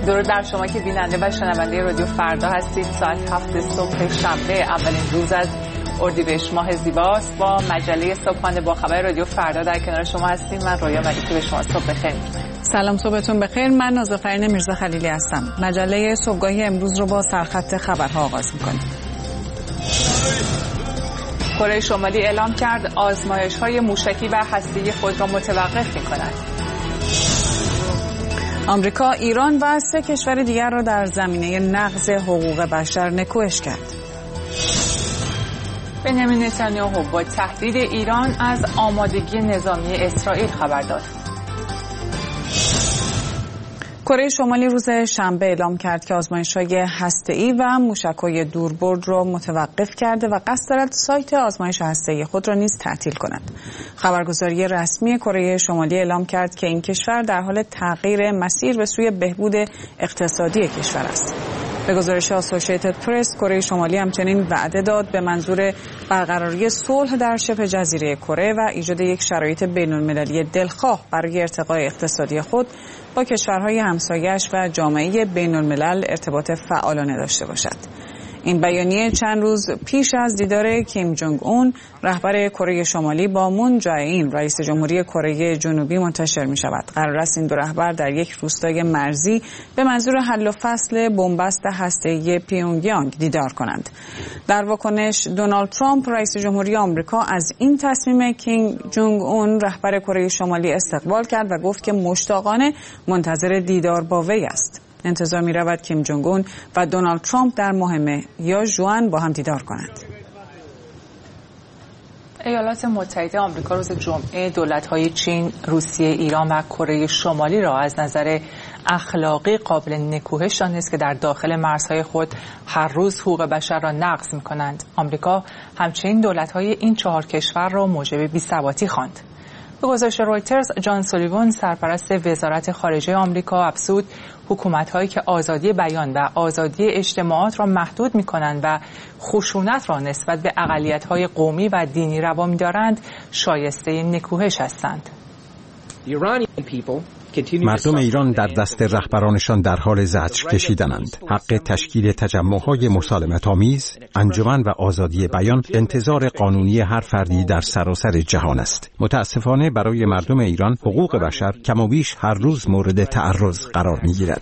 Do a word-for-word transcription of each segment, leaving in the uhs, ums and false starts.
درود بر شما که بیننده و شنونده رادیو فردا هستید. ساعت هفت صبح شنبه اولین روز از اردیبهشت ماه زیباست. با مجله صبحانه با خبر رادیو فردا در کنار شما هستیم. من رویا ملیکی به شما صبح بخیر. سلام، صبحتون بخیر. من نازافرین میرزا خلیلی هستم. مجله صبحگاهی امروز رو با سرخط خبرها آغاز می‌کنیم. کره شمالی اعلام کرد آزمایش‌های موشکی و هسته‌ای خود را متوقف می‌کند. آمریکا، ایران و سه کشور دیگر را در زمینه نقض حقوق بشر نکوهش کرد. بنیامین نتانیاهو با تهدید ایران از آمادگی نظامی اسرائیل خبر داد. کره شمالی روز شنبه اعلام کرد که آزمایش‌های هسته‌ای و موشک‌های دوربرد را متوقف کرده و قصد دارد سایت آزمایش هسته‌ای خود را نیز تعطیل کند. خبرگزاری رسمی کره شمالی اعلام کرد که این کشور در حال تغییر مسیر به سوی بهبود اقتصادی کشور است. به گزارش اسوسییتد پرس، کره شمالی همچنین وعده داد به منظور برقراری صلح در شبه جزیره کره و ایجاد یک شرایط بین‌المللی دلخواه برای ارتقاء اقتصادی خود با کشورهای همسایه‌اش و جامعه بین‌الملل ارتباط فعالانه داشته باشد. این بیانیه چند روز پیش از دیدار کیم جونگ اون رهبر کره شمالی با مون جائین رئیس جمهوری کره جنوبی منتشر می شود. قرار است این دو رهبر در یک روستای مرزی به منظور حل و فصل بنبست هسته‌ای پیونگیانگ دیدار کنند. در واکنش دونالد ترامپ رئیس جمهوری آمریکا از این تصمیم کیم جونگ اون رهبر کره شمالی استقبال کرد و گفت که مشتاقانه منتظر دیدار با وی است. انتظار می رود کیم جونگ اون و دونالد ترامپ در ماه مه یا ژوئن با هم دیدار کنند. ایالات متحده آمریکا روز جمعه دولت‌های چین، روسیه، ایران و کره شمالی را از نظر اخلاقی قابل نکوهش دانست که در داخل مرزهای خود هر روز حقوق بشر را نقض می‌کنند. آمریکا همچنین دولت‌های این چهار کشور را موجب بی‌ثباتی خواند. به گزارش رویترز، جان سولیوان سرپرست وزارت خارجه آمریکا افزود حکومت‌هایی که آزادی بیان و آزادی اجتماعات را محدود می‌کنند و خشونت را نسبت به اقلیت‌های قومی و دینی روا می‌دارند شایسته نکوهش هستند. مردم ایران در دست رهبرانشان در حال زجر کشیدنند. حق تشکیل تجمع‌های مسالمت‌آمیز، انجمن و آزادی بیان انتظار قانونی هر فردی در سراسر جهان است. متاسفانه برای مردم ایران حقوق بشر کم و بیش هر روز مورد تعرض قرار می‌گیرد.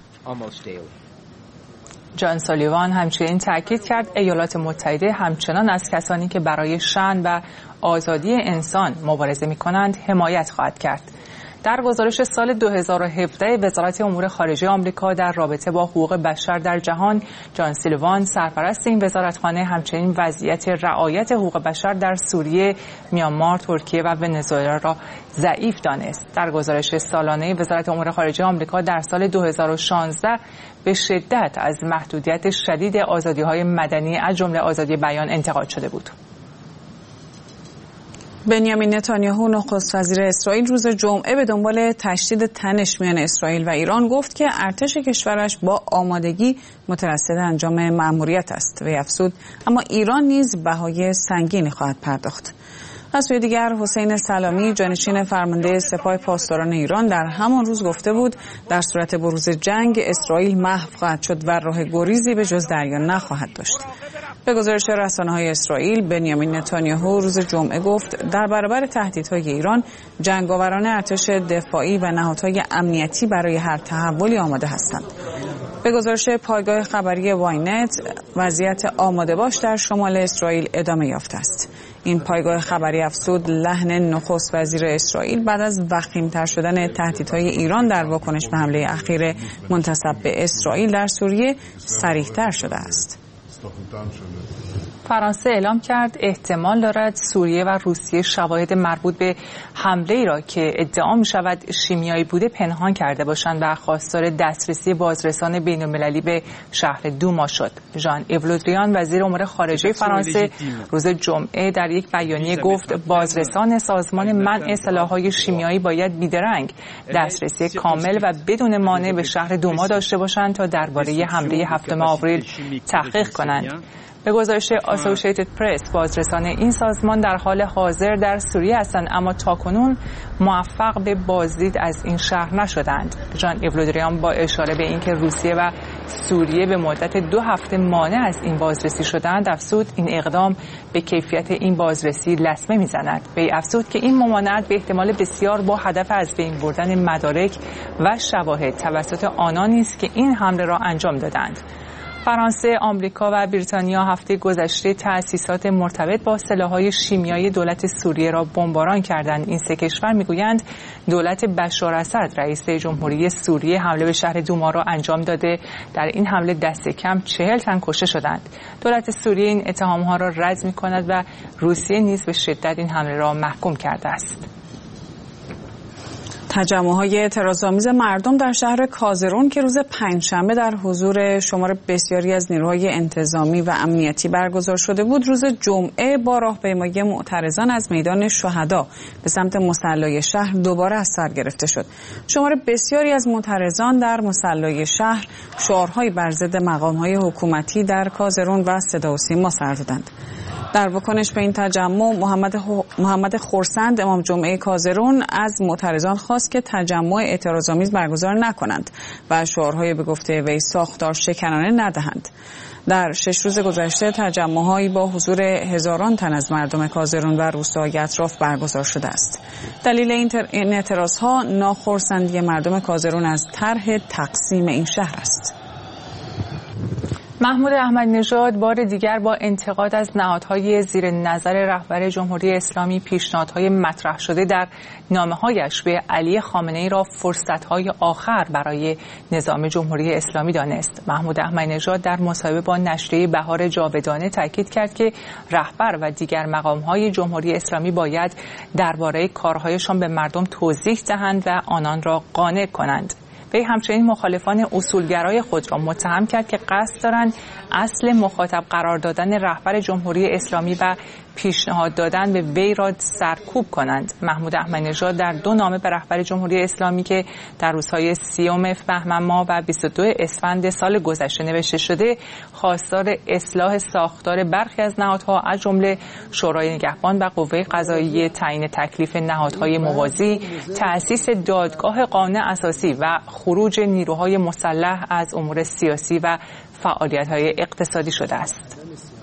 جان سولیوان همچنین تاکید کرد ایالات متحده همچنان از کسانی که برای شأن و آزادی انسان مبارزه می‌کنند حمایت خواهد کرد. در گزارش سال دو هزار و هفده وزارت امور خارجه آمریکا در رابطه با حقوق بشر در جهان، جان سولیوان سرپرست این وزارتخانه همچنین وضعیت رعایت حقوق بشر در سوریه، میانمار، ترکیه و ونزوئلا را ضعیف دانست. در گزارش سالانه وزارت امور خارجه آمریکا در سال دو هزار و شانزده به شدت از محدودیت شدید آزادی‌های مدنی از جمله آزادی بیان انتقاد شده بود. بنیامین نتانیاهو نخست وزیر اسرائیل روز جمعه به دنبال تشدید تنش میان اسرائیل و ایران گفت که ارتش کشورش با آمادگی مترصد انجام مأموریت است. وی افزود اما ایران نیز بهای سنگینی خواهد پرداخت. از سوی دیگر حسین سلامی جانشین فرمانده سپاه پاسداران ایران در همان روز گفته بود در صورت بروز جنگ اسرائیل محو خواهد شد و راه گریزی به جز دریا نخواهد داشت. به گزارش رسانه‌های اسرائیل، بنیامین نتانیاهو روز جمعه گفت در برابر تهدیدهای ایران جنگاوران ارتش دفاعی و نهادهای امنیتی برای هر تحولی آماده هستند. به گزارش پایگاه خبری واینت، وضعیت آماده باش در شمال اسرائیل ادامه یافته است. این پایگاه خبری افزود لحن نخست وزیر اسرائیل بعد از وخیم‌تر شدن تهدیدهای ایران در واکنش به حمله اخیر منتسب به اسرائیل در سوریه صریح‌تر شده است. فرانسه اعلام کرد احتمال دارد سوریه و روسیه شواهد مربوط به حمله ای را که ادعا می شود شیمیایی بوده پنهان کرده باشند و خواستار دسترسی بازرسان بین المللی به شهر دوما شد. ژان ایو له دریان وزیر امور خارجه فرانسه روز جمعه در یک بیانیه گفت بازرسان سازمان منع سلاح‌های شیمیایی باید بیدرنگ دسترسی کامل و بدون مانع به شهر دوما داشته باشند تا درباره حمله هفتم آوریل تحقیق کنند. به گزارش اسوسییتد پرس، بازرسان این سازمان در حال حاضر در سوریه هستند، اما تاکنون موفق به بازدید از این شهر نشدند. جان ایولودریان با اشاره به اینکه روسیه و سوریه به مدت دو هفته مانع از این بازرسی شدند، افزود این اقدام به کیفیت این بازرسی لطمه میزند. وی افزود که این ممانعت به احتمال بسیار با هدف از بین بردن مدارک و شواهد توسط آنانی است که این حمله را انجام دادند. فرانسه، آمریکا و بریتانیا هفته گذشته تأسیسات مرتبط با سلاح‌های شیمیایی دولت سوریه را بمباران کردند. این سه کشور میگویند دولت بشار اسد رئیس جمهوری سوریه حمله به شهر دوما را انجام داده. در این حمله دست کم چهل تن کشته شدند. دولت سوریه این اتهام‌ها را رد می‌کند و روسیه نیز به شدت این حمله را محکوم کرده است. تجمع‌های اعتراض‌آمیز مردم در شهر کازرون که روز پنجشنبه در حضور شمار بسیاری از نیروهای انتظامی و امنیتی برگزار شده بود، روز جمعه با راهپیمایی معترضان از میدان شهدا به سمت مصلی شهر دوباره از سر گرفته شد. شمار بسیاری از معترضان در مصلی شهر شعارهای بر ضد مقام‌های حکومتی در کازرون و صدا و سیما سر دادند. در واکنش به این تجمع، محمد, محمد خورسند امام جمعه کازرون از معترضان خواست که تجمع اعتراض‌آمیز برگزار نکنند و شعارهای به گفته وی ساختار شکنانه ندهند. در شش روز گذشته تجمع‌هایی با حضور هزاران تن از مردم کازرون و روستاهای اطراف برگزار شده است. دلیل این, تر... این اعتراضها ناخرسندی مردم کازرون از طرح تقسیم این شهر است. محمود احمدی نژاد بار دیگر با انتقاد از نهادهای زیر نظر رهبر جمهوری اسلامی پیشنهادهای مطرح شده در نامه‌هایش به علی خامنه‌ای را فرصت‌های آخر برای نظام جمهوری اسلامی دانست. محمود احمدی نژاد در مصاحبه با نشریه بهار جاودانه تاکید کرد که رهبر و دیگر مقام‌های جمهوری اسلامی باید درباره کارهایشان به مردم توضیح دهند و آنان را قانع کنند. وی همچنین مخالفان اصولگرای خود را متهم کرد که قصد دارند اصل مخاطب قرار دادن رهبر جمهوری اسلامی و پیشنهاد دادن به وی را سرکوب کنند. محمود احمدی نژاد در دو نامه به رهبر جمهوری اسلامی که در روزهای سیوم بهمن ماه و بیست و دو اسفند سال گذشته نوشته شده، خواستار اصلاح ساختار برخی از نهادها از جمله شورای نگهبان و قوه قضاییه، تعیین تکلیف نهادهای موازی، تأسیس دادگاه قانون اساسی و خروج نیروهای مسلح از امور سیاسی و فعالیت‌های اقتصادی شده است.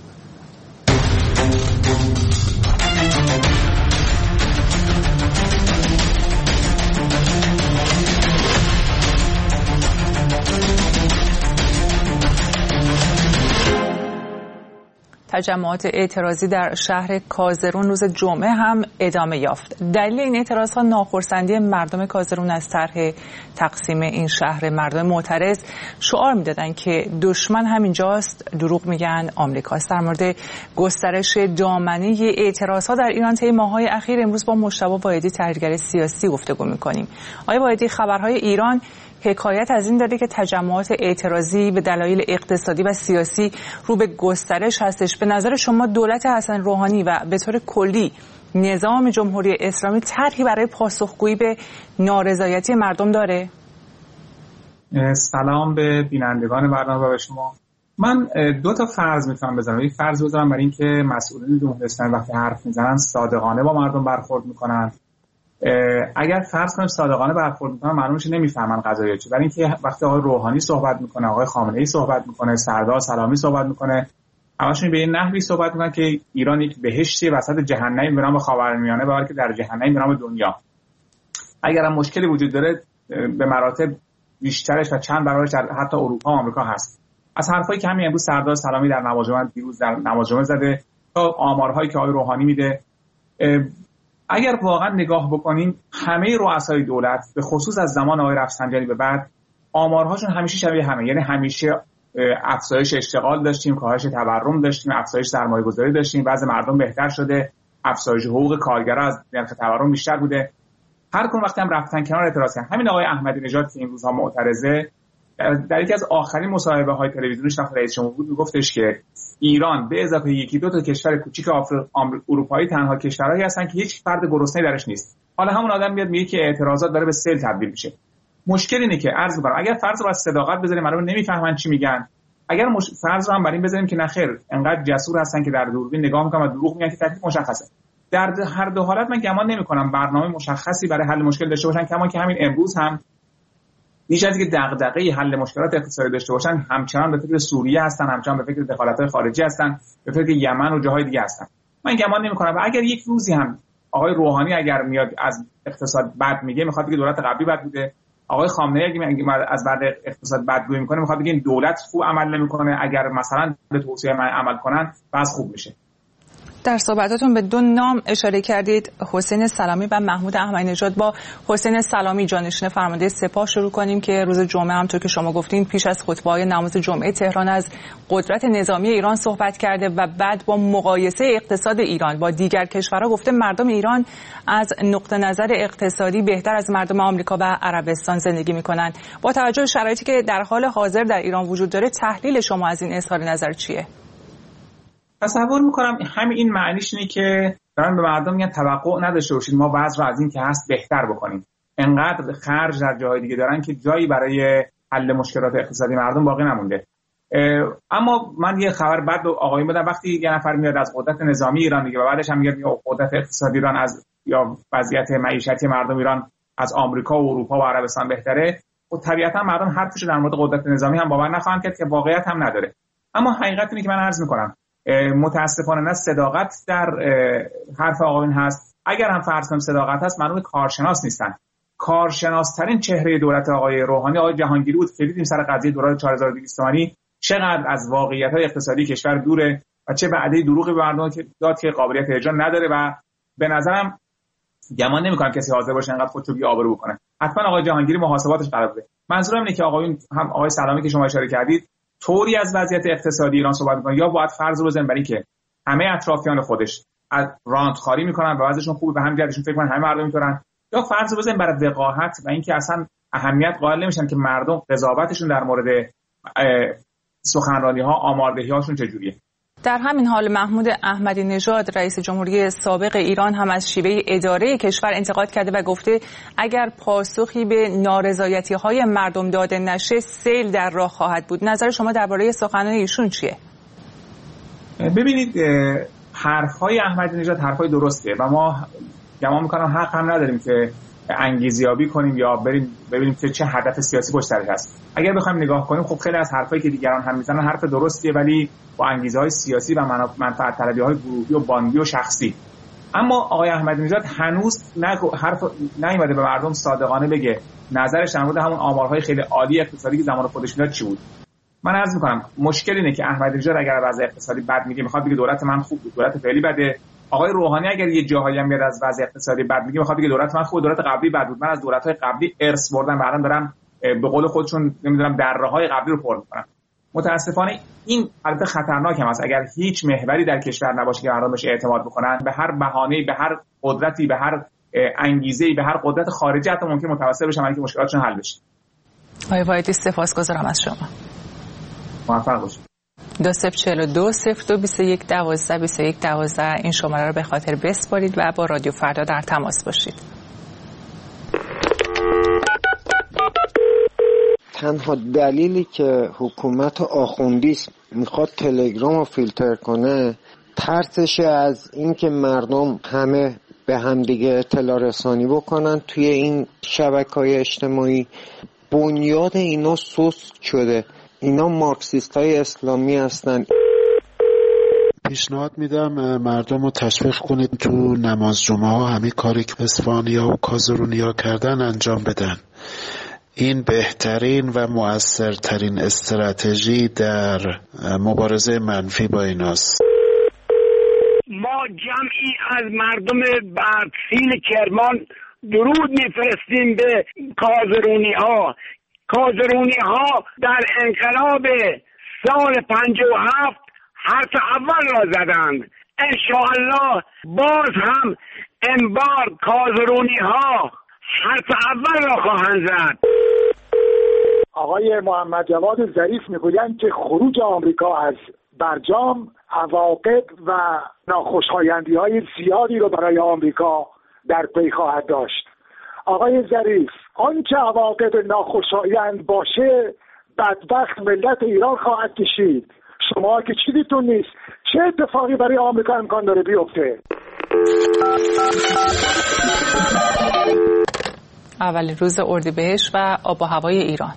تجمعات اعتراضی در شهر کازرون روز جمعه هم ادامه یافت. دلیل این اعتراضها ناخرسندی مردم کازرون از طرح تقسیم این شهر. مردم معترض شعار میدادند که دشمن همینجاست، دروغ میگن آمریکاست. در مورد گسترش دامنه اعتراضها در ایران طی ماه‌های اخیر امروز با مجتبی وایدی، تحلیلگر سیاسی، گفتگو می‌کنیم. آقای وایدی، خبرهای ایران حکایت از این داره که تجمعات اعتراضی به دلایل اقتصادی و سیاسی رو به گسترش هستش. به نظر شما دولت حسن روحانی و به طور کلی نظام جمهوری اسلامی طرحی برای پاسخگویی به نارضایتی مردم داره؟ سلام به بینندگان برنامه و به شما. من دو تا فرض میتونم بزنم. یک فرض بزنم برای اینکه مسئولین جمهوری اسلامی وقتی حرف میزنن صادقانه با مردم برخورد میکنن. اگر فرض کنیم صادقانه برخورد میکنن، معلومه نمیفهمن قضایا چیه. برای اینکه وقتی آقای روحانی صحبت میکنه، آقای خامنه‌ای صحبت میکنه، سردار سلامی صحبت میکنه، همشون به این نحوی صحبت میکنن که ایران یک بهشتی وسط جهنمی به نام خاورمیانه، بلکه در جهنمی به نام دنیا. اگر هم مشکلی وجود داره به مراتب بیشترش و چند برابرش در حتی اروپا و آمریکا هست. از حرفایی که همین امروز سردار سلامی در نماز دیروز در نماز زده تا آمارهایی که آقای روحانی میده، اگر واقعا نگاه بکنیم همه رؤسای دولت به خصوص از زمان آقای رفسنجانی به بعد آمارهاشون همیشه شبیه همه، یعنی همیشه افزایش اشتغال داشتیم، کاهش تورم داشتیم، افزایش سرمایه‌گذاری داشتیم، وضع مردم بهتر شده، افزایش حقوق کارگرا از نرخ تورم بیشتر بوده. هر کدوم وقتی هم رفتن کنار اعتراض کردن. همین آقای احمدی نژاد که این روزها معترضه، در یکی از آخرین مصاحبه‌های تلویزیونیش وقتی رئیس جمهور بود میگفتش که ایران به اضافه یکی دو تا کشور کوچیک اروپایی تنها کشورهایی هستن که هیچ فرد گرسنه‌ای درش نیست. حالا همون آدم میاد میگه که اعتراضات داره به سیل تبدیل میشه. مشکل اینه که عرض می‌کنم اگر فرض رو از صداقت بذاریم، مردم نمیفهمن چی میگن. اگر مش... فرض رو هم بر این بذاریم که نخیر انقدر جسور هستن که در دوربین نگاه میکنن و دروغ میگن که تکلیف مشخصه، در هر دو حالت من گمان نمیکنم برنامه مشخصی برای حل مشکل داشته باشن، کما که همین امروز هم بیش از اینکه دغدغه حل مشکلات اقتصادی داشته باشن همچنان به فکر سوریه هستن، همچنان به فکر دخالت‌های خارجی هستن، به فکر یمن و جاهای دیگه هستن. من گمان نمی‌کنم و اگر یک روزی هم آقای روحانی اگر میاد از اقتصاد بد میگه میخواد بگه دولت قبلی بد بوده، آقای خامنه‌ای اگه میگه از بعد اقتصاد بدگویی میکنه میخواد بگه این دولت خوب عمل نمیکنه، اگر مثلا به توصیه من عمل کنن باز خوب میشه. در صحبتاتون به دو نام اشاره کردید، حسین سلامی و محمود احمدی نژاد. با حسین سلامی جانشین فرمانده سپاه شروع کنیم که روز جمعه همونطور که شما گفتین پیش از خطبه‌های نماز جمعه تهران از قدرت نظامی ایران صحبت کرده و بعد با مقایسه اقتصاد ایران با دیگر کشورها گفته مردم ایران از نقطه نظر اقتصادی بهتر از مردم آمریکا و عربستان زندگی می‌کنند. با توجه به شرایطی که در حال حاضر در ایران وجود داره، تحلیل شما از این اظهار نظر چیه؟ تصور میکنم همین این معنیش اینه که دارن به مردم میگن توقع نداشته باشید ما وضع رو از این که هست بهتر بکنیم. انقدر خرج در جاهای دیگه دارن که جایی برای حل مشکلات اقتصادی مردم باقی نمونده. اما من یه خبر بد به آقایون بدم، وقتی یه نفر میاد از قدرت نظامی ایران میگه و بعدش هم میگه قدرت اقتصادی ایران از یا وضعیت معیشتی مردم ایران از آمریکا و اروپا و عربستان بهتره، و طبیعتا مردم حرفشو در مورد قدرت نظامی هم باور نخواهند کرد که واقعیت هم نداره. اما حقیقت اینه که من عرض میکنم متاسفانه نه صداقت در حرف آقایون هست، اگر هم فرض کنیم صداقت هست معلومه کارشناس نیستن. کارشناسترین چهره دولت آقای روحانی آقای جهانگیری بود که دیدیم سر قضیه دلار چهار هزار و دویست تومانی چقدر از واقعیت‌های اقتصادی کشور دوره و چه وعده دروغی به مردم که داد که قابلیت اجرا نداره و به نظرم گمان نمی‌کنم کسی حاضر باشه انقدر خودشو بی آبرو بکنه. حتما آقای جهانگیری محاسباتش قرار بده. منظورم اینه که آقایون هم آقای سلامی که شما اشاره کردید طوری از وضعیت اقتصادی ایران صحبت می‌کنه یا باید فرض رو بزنیم برای که همه اطرافیان خودش از رانتخواری می‌کنن و وضعشون خوبه به همین جهتشون فکر کنن همه مردم اینطورن، یا فرض رو بزنیم برای وقاحت و اینکه اصلا اهمیت قائل نمیشن که مردم قضاوتشون در مورد سخنرانی‌ها آماردهی‌هاشون چجوریه. در همین حال محمود احمدی نژاد رئیس جمهوری سابق ایران هم از شیوه اداره کشور انتقاد کرده و گفته اگر پاسخی به نارضایتی‌های مردم داده نشه سیل در راه خواهد بود. نظر شما درباره سخنان ایشون چیه؟ ببینید حرف‌های احمدی نژاد حرف‌های درسته و ما گمان می‌کنم حق هم نداریم که انگیزیابی کنیم یا بریم ببینیم که چه هدف سیاسی پشت سرش هست. اگر بخوایم نگاه کنیم خب خیلی از حرفایی که دیگران هم میزنن حرف درستیه ولی با انگیزه‌های سیاسی و منفعت طلبی‌های گروهی و باندی و شخصی. اما آقای احمدی نژاد هنوز نگو حرف نیومده به مردم صادقانه بگه نظرش در مورد همون آمارهای خیلی عالی اقتصادی که زمان خودش میداد چی بود. من عرض می‌کنم مشکل اینه که احمدی نژاد اگر وضع اقتصادی بد میگه میخواد بگه دولت من خوب بود، دولت فعلی بده. آقای روحانی اگر یه جاهایی هم میاد از وضع اقتصادی بد میگه میخواد بگه دولت من خوب، دولت قبلی بد بود، من از دولت‌های قبلی ارث بردم و الان دارم به قول خودشون نمیدونم دره‌های قبلی رو پر می‌کنم. متاسفانه این البته خطرناک هم است اگر هیچ محوری در کشور نباشه که مردم بهش اعتماد بکنن، به هر بهانه‌ای، به هر قدرتی، به هر انگیزه‌ای، به هر قدرت خارجی حتی ممکن متوسل بشن برای که مشکلاتشون حل بشه. آقای وایدی سپاسگزارم از شما. موفق باشید. دو صفر چهل و دو صفر دو بیست و یک دوازده بیست و یک دوازده این شماره رو به خاطر بسپارید و با رادیو فردا در تماس باشید. تنها دلیلی که حکومت آخوندی میخواد تلگرام رو فیلتر کنه ترسش از این که مردم همه به همدیگه اطلاع رسانی بکنن توی این شبکه‌های اجتماعی. بنیاد اینا سست شده، اینا مارکسیست های اسلامی هستن. پیشنهاد میدم مردم رو تشویق کنید تو نماز جمعه ها همه کاری که اسفانیا و کازرونیا کردن انجام بدن. این بهترین و مؤثرترین استراتژی در مبارزه منفی با ایناست. ما جمعی از مردم بردسیل کرمان درود میفرستیم به کازرونی ها. کازرونی ها در انقلاب سال پنجاه و هفت حرف اول را زدند. انشاءالله باز هم انبار کازرونی ها حرف اول را خواهند زد. آقای محمد جواد ظریف میگویند که خروج آمریکا از برجام عواقب و ناخوشایندی های زیادی رو برای آمریکا در پی خواهد داشت. آقای ظریف، آنچه عواقب ناخوشایند باشه بدبخت ملت ایران خواهد کشید. شما که چیزیتون نیست. چه اتفاقی برای آمریکا امکان داره بیفته؟ اولین روز اردیبهشت و آب و هوای ایران.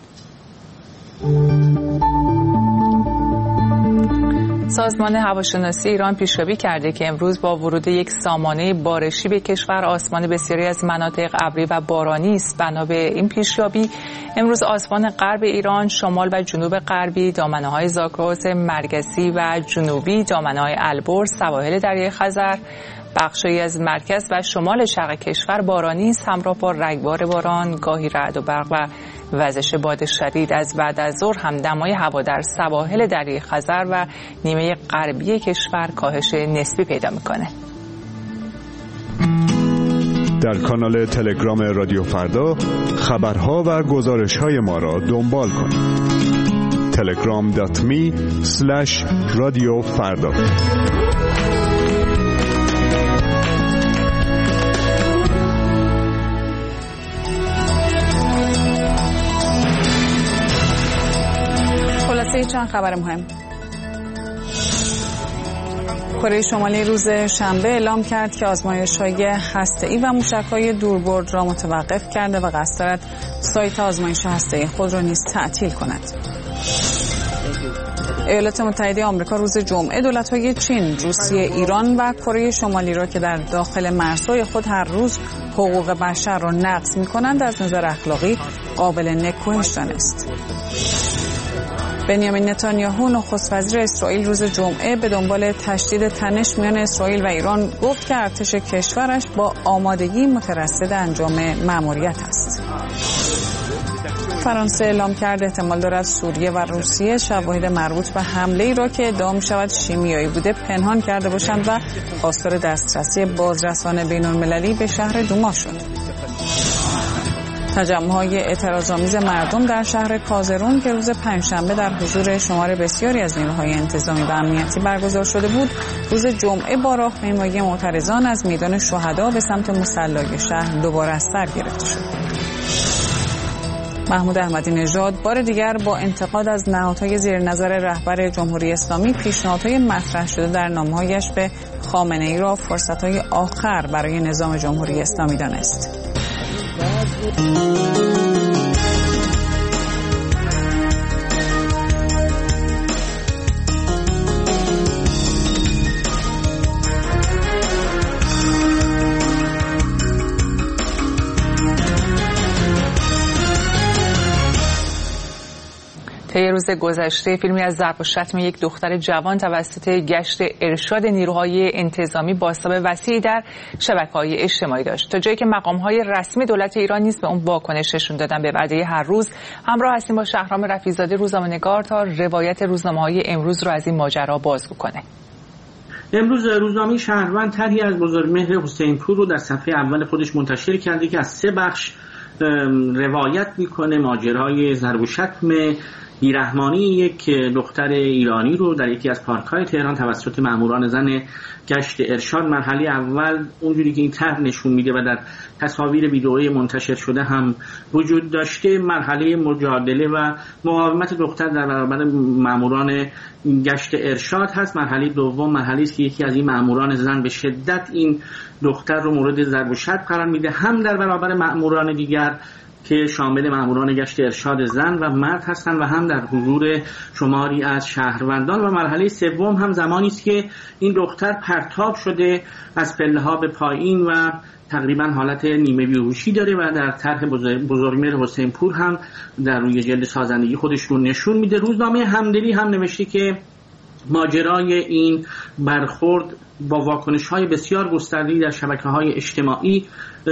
سازمان هواشناسی ایران پیش‌بینی کرده که امروز با ورود یک سامانه بارشی به کشور آسمان بسیاری از مناطق ابری و بارانی است. بنا به این پیش‌بینی امروز آسمان غرب ایران، شمال و جنوب غربی، دامنه‌های زاگرس مرکزی و جنوبی، دامنه‌های البرز، سواحل دریای خزر، بخشی از مرکز و شمال شرق کشور بارانی است، همراه با رگبار باران، گاهی رعد و برق و وزش باد شدید. از بعد از ظهر هم دمای هوا در سواحل دریای خزر و نیمه غربی کشور کاهش نسبی پیدا میکنه. در کانال تلگرام رادیو فردا خبرها و گزارش‌های ما را دنبال کنید. تلگرام دات می اسلش رادیو فردا. خلاصه چند خبر مهم. کره شمالی روز شنبه اعلام کرد که آزمایش‌های هسته‌ای و موشک‌های دوربرد را متوقف کرده و قصد دارد سایت آزمایش هسته‌ای خود را نیز تعطیل کند. ایالات متحده آمریکا روز جمعه دولت‌های چین، روسیه، ایران و کره شمالی را که در داخل مرزهای خود هر روز حقوق بشر را نقض می‌کنند از نظر اخلاقی قابل نکوهش دانست. بنیامین نتانیاهو نخست وزیر اسرائیل روز جمعه به دنبال تشدید تنش میان اسرائیل و ایران گفت که ارتش کشورش با آمادگی مترصد انجام مأموریت است. فرانسه اعلام کرد احتمال دارد سوریه و روسیه شواهد مربوط به حمله‌ای را که ادعا می‌شود شیمیایی بوده پنهان کرده باشند و خواستار دسترسی بازرسان بین‌المللی به شهر دوما شد. تجمع‌های اعتراض‌آمیز مردم در شهر کازرون که روز پنجشنبه در حضور شمار بسیاری از نیروهای انتظامی و امنیتی برگزار شده بود، روز جمعه با راهپیمایی معترضان از میدان شهدا به سمت مصلی شهر دوباره از سر گرفته شد. محمود احمدی نژاد بار دیگر با انتقاد از نهادهای زیر نظر رهبر جمهوری اسلامی پیشنهادهای مطرح شده در نامه‌هایش به خامنه‌ای را فرصت‌های آخر برای نظام جمهوری اسلامی دانست. طی روز گذشته فیلمی از ضرب و شتم یک دختر جوان توسط گشت ارشاد نیروهای انتظامی بازتاب وسیعی در شبکه‌های اجتماعی داشت، تا جایی که مقام‌های رسمی دولت ایران نیز به اون واکنش نشون دادن. به وعده هر روز همراه هستیم با شهرام رفیع‌زاده روزنامه‌نگار تا روایت روزنامه‌های امروز رو از این ماجرا بازگو کنه. امروز روزنامه شهروند طرحی از بزرگمهر حسینپور رو در صفحه اول خودش منتشر کرده که از سه بخش روایت میکنه ماجرای ضرب و شتم بیرحمانی یک دختر ایرانی رو در یکی از پارک‌های تهران توسط ماموران زن گشت ارشاد. مرحله اول اونجوری که این طرح نشون میده و در تصاویر ویدئویی منتشر شده هم وجود داشته، مرحله مجادله و مقاومت دختر در برابر ماموران گشت ارشاد هست. مرحله دوم مرحله است که یکی از این ماموران زن به شدت این دختر رو مورد ضرب و شتم قرار میده، هم در برابر ماموران دیگر که شامل ماموران گشت ارشاد زن و مرد هستند و هم در حضور شماری از شهروندان. و مرحله سوم هم زمانی است که این دختر پرتاب شده از پله‌ها به پایین و تقریبا حالت نیمه بیهوشی داره و در طرح بزرگمهر حسینپور هم در روی جلد سازندگی خودش رو نشون میده. روزنامه همدلی هم نوشته که ماجرای این برخورد با واکنش‌های بسیار گسترده‌ای در شبکه‌های اجتماعی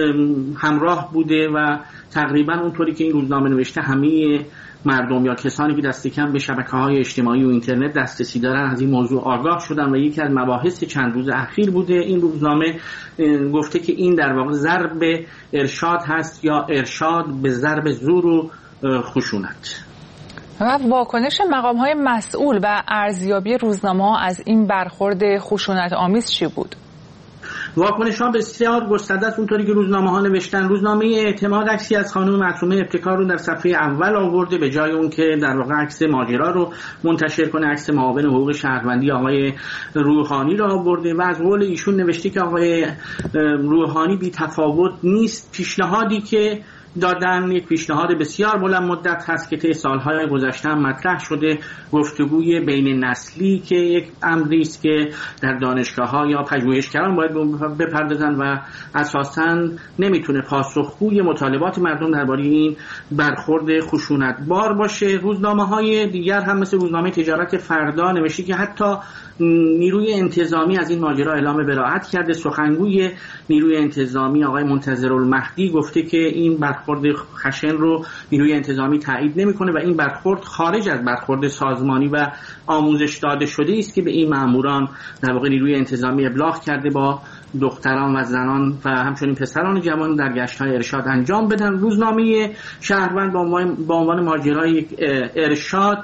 همراه بوده و تقریبا اونطوری که این روزنامه نوشته همه مردم یا کسانی که دست کم به شبکه‌های اجتماعی و اینترنت دسترسی دارن از این موضوع آگاه شدن و یکی از مباحث چند روز اخیر بوده. این روزنامه گفته که این در واقع ضرب ارشاد هست یا ارشاد به ضرب زور و خشونت. و واکنش مقام‌های مسئول و ارزیابی روزنامه‌ها از این برخورد خشونت آمیز چی بود؟ واکنش‌ها بسیار گسترده است. اونطوری که روزنامه‌ها نوشتن، روزنامه اعتماد عکسی از خانم معصومه ابتکار رو در صفحه اول آورده، به جای اون که در واقع عکس ماجرا رو منتشر کنه، عکس معاون حقوق شهروندی آقای روحانی رو آورده و از قول ایشون نوشته که آقای روحانی بی تفاوت نیست. پیشنهادی که دادن یک پیشنهاد بسیار بلند مدت هست که طی سالهای گذشته هم مطرح شده، گفتگوی بین نسلی که یک امری است که در دانشگاه‌ها یا پژوهشگران باید بپردازن و اساساً نمیتونه پاسخگوی مطالبات مردم درباره این برخورد خشونت‌بار باشه. روزنامه‌های دیگر هم مثل روزنامه تجارت فردا نوشته که حتی نیروی انتظامی از این ماجرا اعلام براءت کرده. سخنگوی نیروی انتظامی آقای منتظرالمهدی گفته که این برخورد خشن رو نیروی انتظامی تایید نمی‌کنه و این برخورد خارج از برخورد سازمانی و آموزش داده شده است که به این ماموران در واقع نیروی انتظامی ابلاغ کرده با دختران و زنان و همچنین پسران جوان در گشت‌های ارشاد انجام بدن. روزنامه شهروند با عنوان ماجرای ارشاد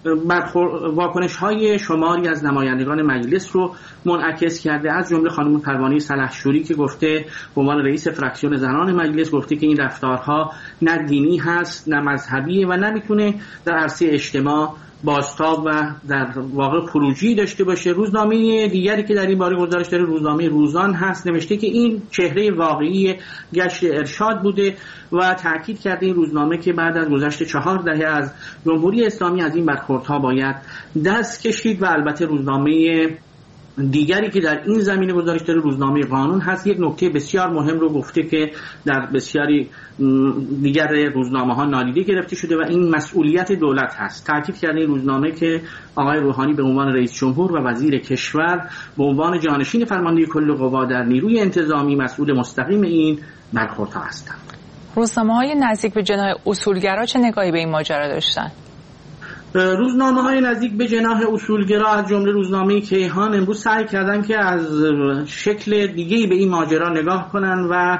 واکنش‌های شماری از نمایندگان مجلس رو منعکس کرده، از جمله خانم پروانه سلحشوری که گفته به عنوان رئیس فراکسیون زنان مجلس گفته که این رفتارها نه دینی هست نه مذهبی و نمیتونه در عرصه اجتماع بازتاب و در واقع خروجی داشته باشه. روزنامه دیگری که در این باره گزارش داره روزنامه روزان هست، نوشته که این چهره واقعی گشت ارشاد بوده و تاکید کرده این روزنامه که بعد از گذشت چهار دهه از جمهوری اسلامی از این برخوردها باید دست کشید. و البته روزنامه دیگری که در این زمینه گزارش داره روزنامه قانون هست، یک نکته بسیار مهم رو گفته که در بسیاری دیگر روزنامه ها نادیده گرفته شده و این مسئولیت دولت هست. تاکید کرده این روزنامه که آقای روحانی به عنوان رئیس جمهور و وزیر کشور به عنوان جانشین فرمانده کل قوا در نیروی انتظامی مسئول مستقیم این برخوردها هستند. روزنامه های نزدیک به جناح اصولگرا چه نگاهی به این ماجرا داشتن؟ روزنامه های نزدیک به جناح اصولگرا از جمله روزنامه کیهان امروز سعی کردن که از شکل دیگه‌ای به این ماجرا نگاه کنن و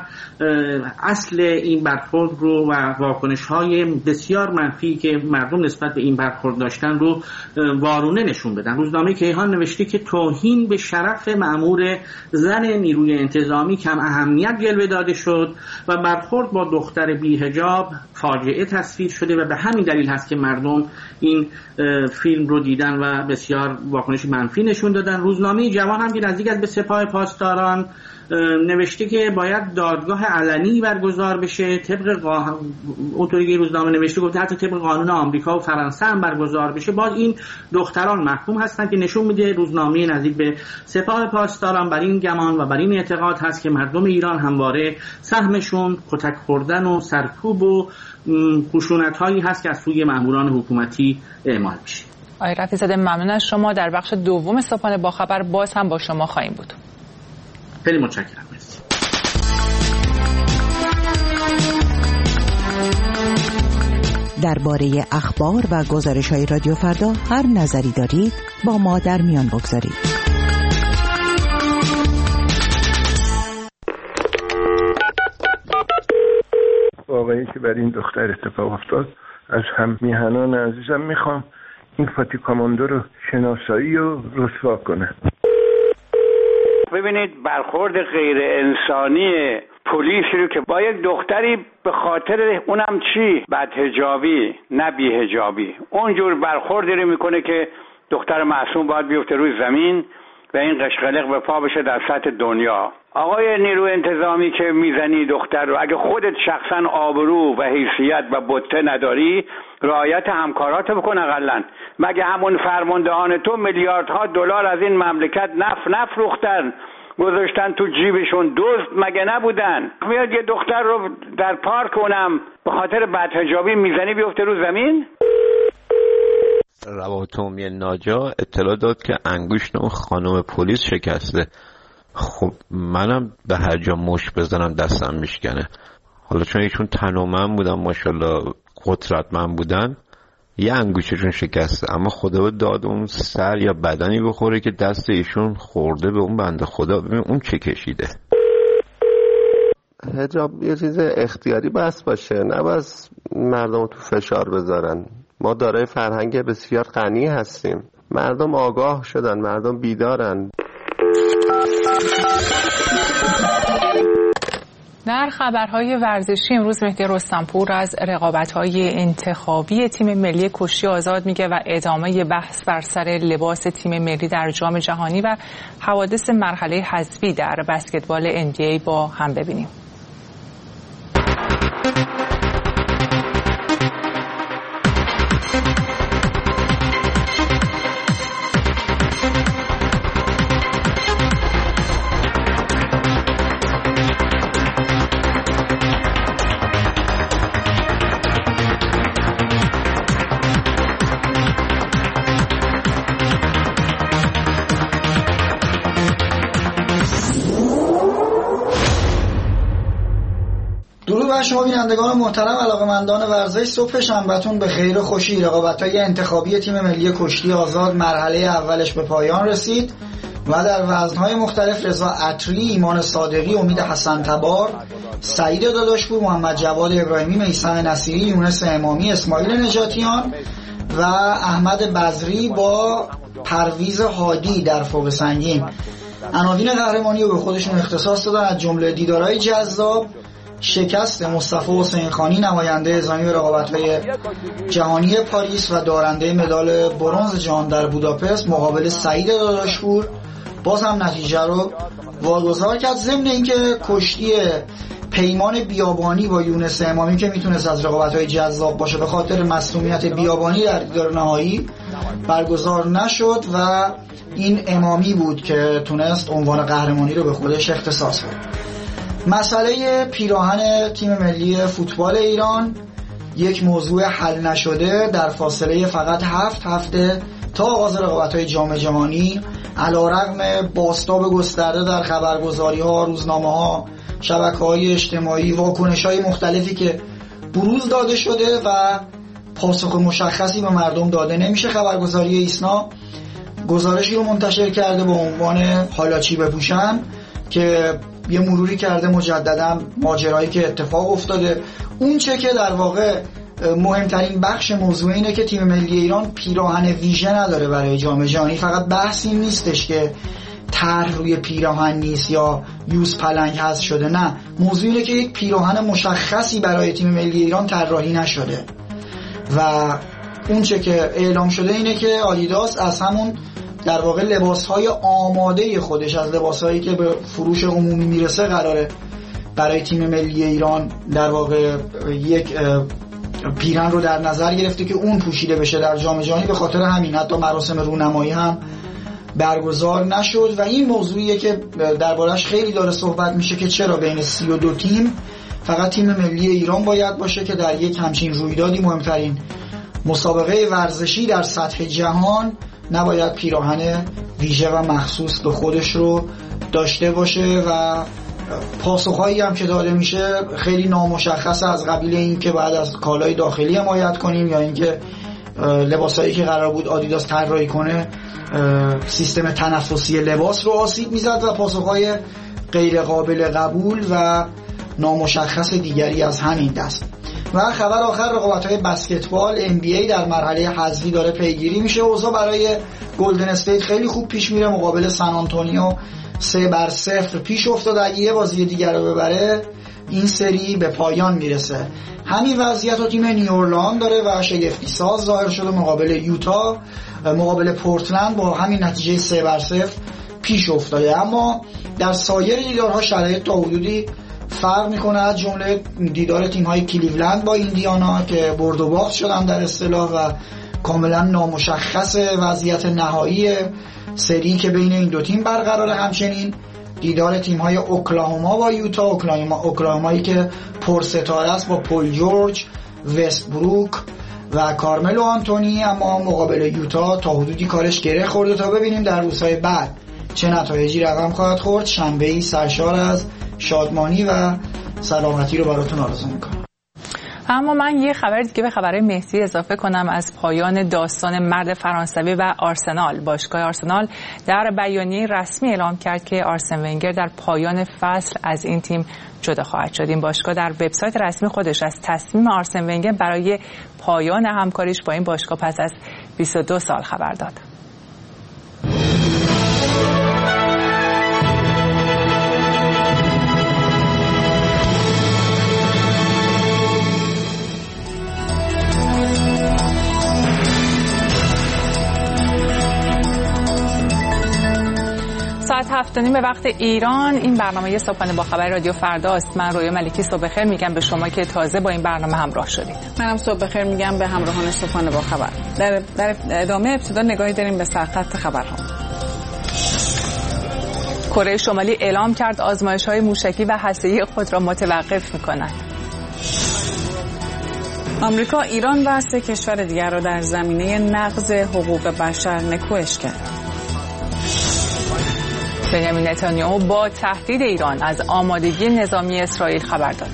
اصل این برخورد رو و واکنش‌های بسیار منفی که مردم نسبت به این برخورد داشتن رو وارونه نشون بدن. روزنامه کیهان نوشته که توهین به شرف مأمور زن نیروی انتظامی کم اهمیت جلوه داده شد و برخورد با دختر بی‌حجاب فاجعه تصویر شده و به همین دلیل هست که مردم این فیلم رو دیدن و بسیار واکنش منفی نشون دادن. روزنامه جوان هم که نزدیک است به سپاه پاسداران نوشته که باید دادگاه علنی برگزار بشه، طبق قانون اونطوری که روزنامه نوشته گفته حتی طبق قانون آمریکا و فرانسه هم برگزار بشه. باز این دختران محکوم هستن که نشون میده روزنامه نزدیک به سپاه پاسداران بر این گمان و بر این اعتقاد هست که مردم ایران همواره سهمشون کتک خوردن و سرکوب و خشونت هایی هست که از سوی ماموران حکومتی اعمال میشه. آقای رفیع‌زاده ممنون از شما. در بخش دوم صبحانه با خبر باز هم با شما خواهیم بود. خیلی متشکرم. درباره اخبار و گزارش‌های رادیو فردا هر نظری دارید با ما در میان بگذارید. واقعی که برای این دختر اتفاق افتاد، از هم میهنان عزیزم میخوام این فاتی کاماندو رو شناسایی و رسوا کنه. ببینید برخورد غیر انسانی پلیسی رو که با یک دختری به خاطر اونم چی بدحجابی نه بی‌حجابی اونجور برخوردی رو میکنه که دختر معصوم باید بیفته روی زمین و این قشقلق به پا بشه در سطح دنیا. آقای نیرو انتظامی که میزنی دختر رو، اگه خودت شخصا آبرو و حیثیت و بته نداری رعایت همکارات بکن اقلن. مگه همون فرماندهان تو میلیاردها دلار از این مملکت نف نفروختن گذاشتن تو جیبشون، دزد مگه نبودن؟ میاد یه دختر رو در پارک اونم به خاطر بدحجابی میزنی بیفته رو زمین؟ روابط عمومی ناجا اطلاع داد که انگشت اون خانم پلیس شکسته. خب منم به هر جا مشت بزنم دستم میشکنه. حالا چون ایشون تنومند بودن ماشاءالله قدرتمند بودن یه انگوششون شکسته، اما خدا داد اون سر یا بدنی بخوره که دست ایشون خورده به اون بنده خدا. ببین اون چه کشیده. حجاب یه چیز اختیاری بس باشه، نه بس مردم تو فشار بذارن. ما دارای فرهنگ بسیار غنی هستیم، مردم آگاه شدن، مردم بیدارن. در خبرهای ورزشی امروز مهدی رستمپور از رقابت‌های انتخابی تیم ملی کشتی آزاد میگه و ادامه بحث بر سر لباس تیم ملی در جام جهانی و حوادث مرحله حذفی در بسکتبال ان بی ای با هم ببینیم. شما بینندگان محترم، علاقه‌مندان ورزش، صبح شنبهتون به خیر و خوشی. رقابت‌های انتخابی تیم ملی کشتی آزاد مرحله اولش به پایان رسید و در وزن‌های مختلف رضا عطری، ایمان صادقی، امید حسن تبار، سعید داداشپور، محمد جواد ابراهیمی، میثم نصیری، یونس امامی، اسماعیل نجاتیان و احمد بزری با پرویز هادی در فوق سنگین عناوین قهرمانی رو به خودشون اختصاص دادن. از جمله دیدارهای جذاب شکست مصطفی حسین خانی نماینده ازامی به رقابت‌های جهانی پاریس و دارنده مدال برنز جهان در بوداپست مقابل سعید داداشپور باز هم نتیجه رو واگذار کرد. ضمن اینکه کشتی پیمان بیابانی با یونس امامی که میتونست از رقابت‌های جذاب باشه به خاطر مصدومیت بیابانی در دیدار نهایی برگزار نشد و این امامی بود که تونست عنوان قهرمانی رو به خودش اختصاص بده. مسئله پیراهن تیم ملی فوتبال ایران یک موضوع حل نشده در فاصله فقط هفت هفته تا آغاز رقابت‌های جام جهانی، علی‌رغم بازتاب گسترده در خبرگزاری‌ها، روزنامه‌ها، شبکه‌های اجتماعی، واکنش‌های مختلفی که بروز داده شده و پاسخ مشخصی به مردم داده نمیشه. خبرگزاری ایسنا گزارشی رو منتشر کرده با عنوان حالا چی بپوشن که یه مروری کرده مجددا ماجرایی که اتفاق افتاده. اون چه که در واقع مهمترین بخش موضوع اینه که تیم ملی ایران پیراهن ویژه نداره برای جام جهانی. فقط بحث این نیستش که طرح روی پیراهن نیست یا یوز پلنگ هست شده، نه، موضوع اینه که یک پیراهن مشخصی برای تیم ملی ایران طراحی نشده و اون چه که اعلام شده اینه که آدیداس از همون در واقع لباس‌های آماده خودش، از لباس‌هایی که به فروش عمومی میرسه، قراره برای تیم ملی ایران در واقع یک پیرن رو در نظر گرفته که اون پوشیده بشه در جام جهانی. به خاطر همین حتی مراسم رونمایی هم برگزار نشد و این موضوعیه که دربارش خیلی داره صحبت میشه که چرا بین سی و دو تیم فقط تیم ملی ایران باید باشه که در یک همچین رویدادی، مهمترین مسابقه ورزشی در سطح جهان، نباید پیراهن ویژه و مخصوص به خودش رو داشته باشه. و پاسخهایی هم که داده میشه خیلی نامشخصه، از قبیل این که بعد از کالای داخلی حمایت کنیم یا اینکه لباسایی که قرار بود آدیداس طراحی کنه سیستم تنفسی لباس رو آسیب میزد و پاسخهای غیر قابل قبول و نامشخص دیگری از همین دست. و خبر آخر، رقابت‌های بسکتبال ان بی ای در مرحله حذفی داره پیگیری میشه. اوضاع برای گلدن استیت خیلی خوب پیش میره، مقابل سن آنتونیو سه بر صفر پیش افتاده. اگه یه بازی دیگر رو ببره این سری به پایان میرسه. همین وضعیت رو تیم نیورلان داره و شگفتی ساز ظاهر شده مقابل یوتا، مقابل پورتلند با همین نتیجه سه بر صفر پیش افتاده. اما در سایر دیدارها شرایط تا حدودی فرق میکنه، از جمله دیدار تیم‌های کلیولند با ایندیانا که برد و باخت شدن در اصطلاح و کاملا نامشخص وضعیت نهایی سری که بین این دو تیم برقراره. همچنین دیدار تیم‌های اوکلاهوما با یوتا، اوکلاهوما اوکلاهومایی که پرستاره است با پول جورج، وست بروک و کارملو آنتونی، اما مقابل یوتا تا حدودی کارش گره خورده. تا ببینیم در روزهای بعد چه نتایجی رقم خواهد خورد. شنبه‌ای سرشار از شادمانی و سلامتی رو براتون آرزو میکنم. اما من یه خبر دیگه به خبر مهدی اضافه کنم از پایان داستان مرد فرانسوی و آرسنال. باشگاه آرسنال در بیانیه رسمی اعلام کرد که آرسن ونگر در پایان فصل از این تیم جدا خواهد شد. این باشگاه در وبسایت رسمی خودش از تصمیم آرسن ونگر برای پایان همکاریش با این باشگاه پس از بیست و دو سال خبر داد. هفتانیم به وقت ایران. این برنامه صبحانه با خبر رادیو فردا است. من رویا ملکی صبح بخیر میگم به شما که تازه با این برنامه همراه شدید. منم صبح بخیر میگم به همراهان صبحانه با خبر. در, در ادامه ابتدا نگاهی داریم به سرخط خبرها. کره شمالی اعلام کرد آزمایش‌های موشکی و هسته‌ای خود را متوقف می‌کند. آمریکا، ایران و سه کشور دیگر را در زمینه نقض حقوق بشر نکوهش کرد. بنیامین نتانیاهو با تهدید ایران از آمادگی نظامی اسرائیل خبر داد.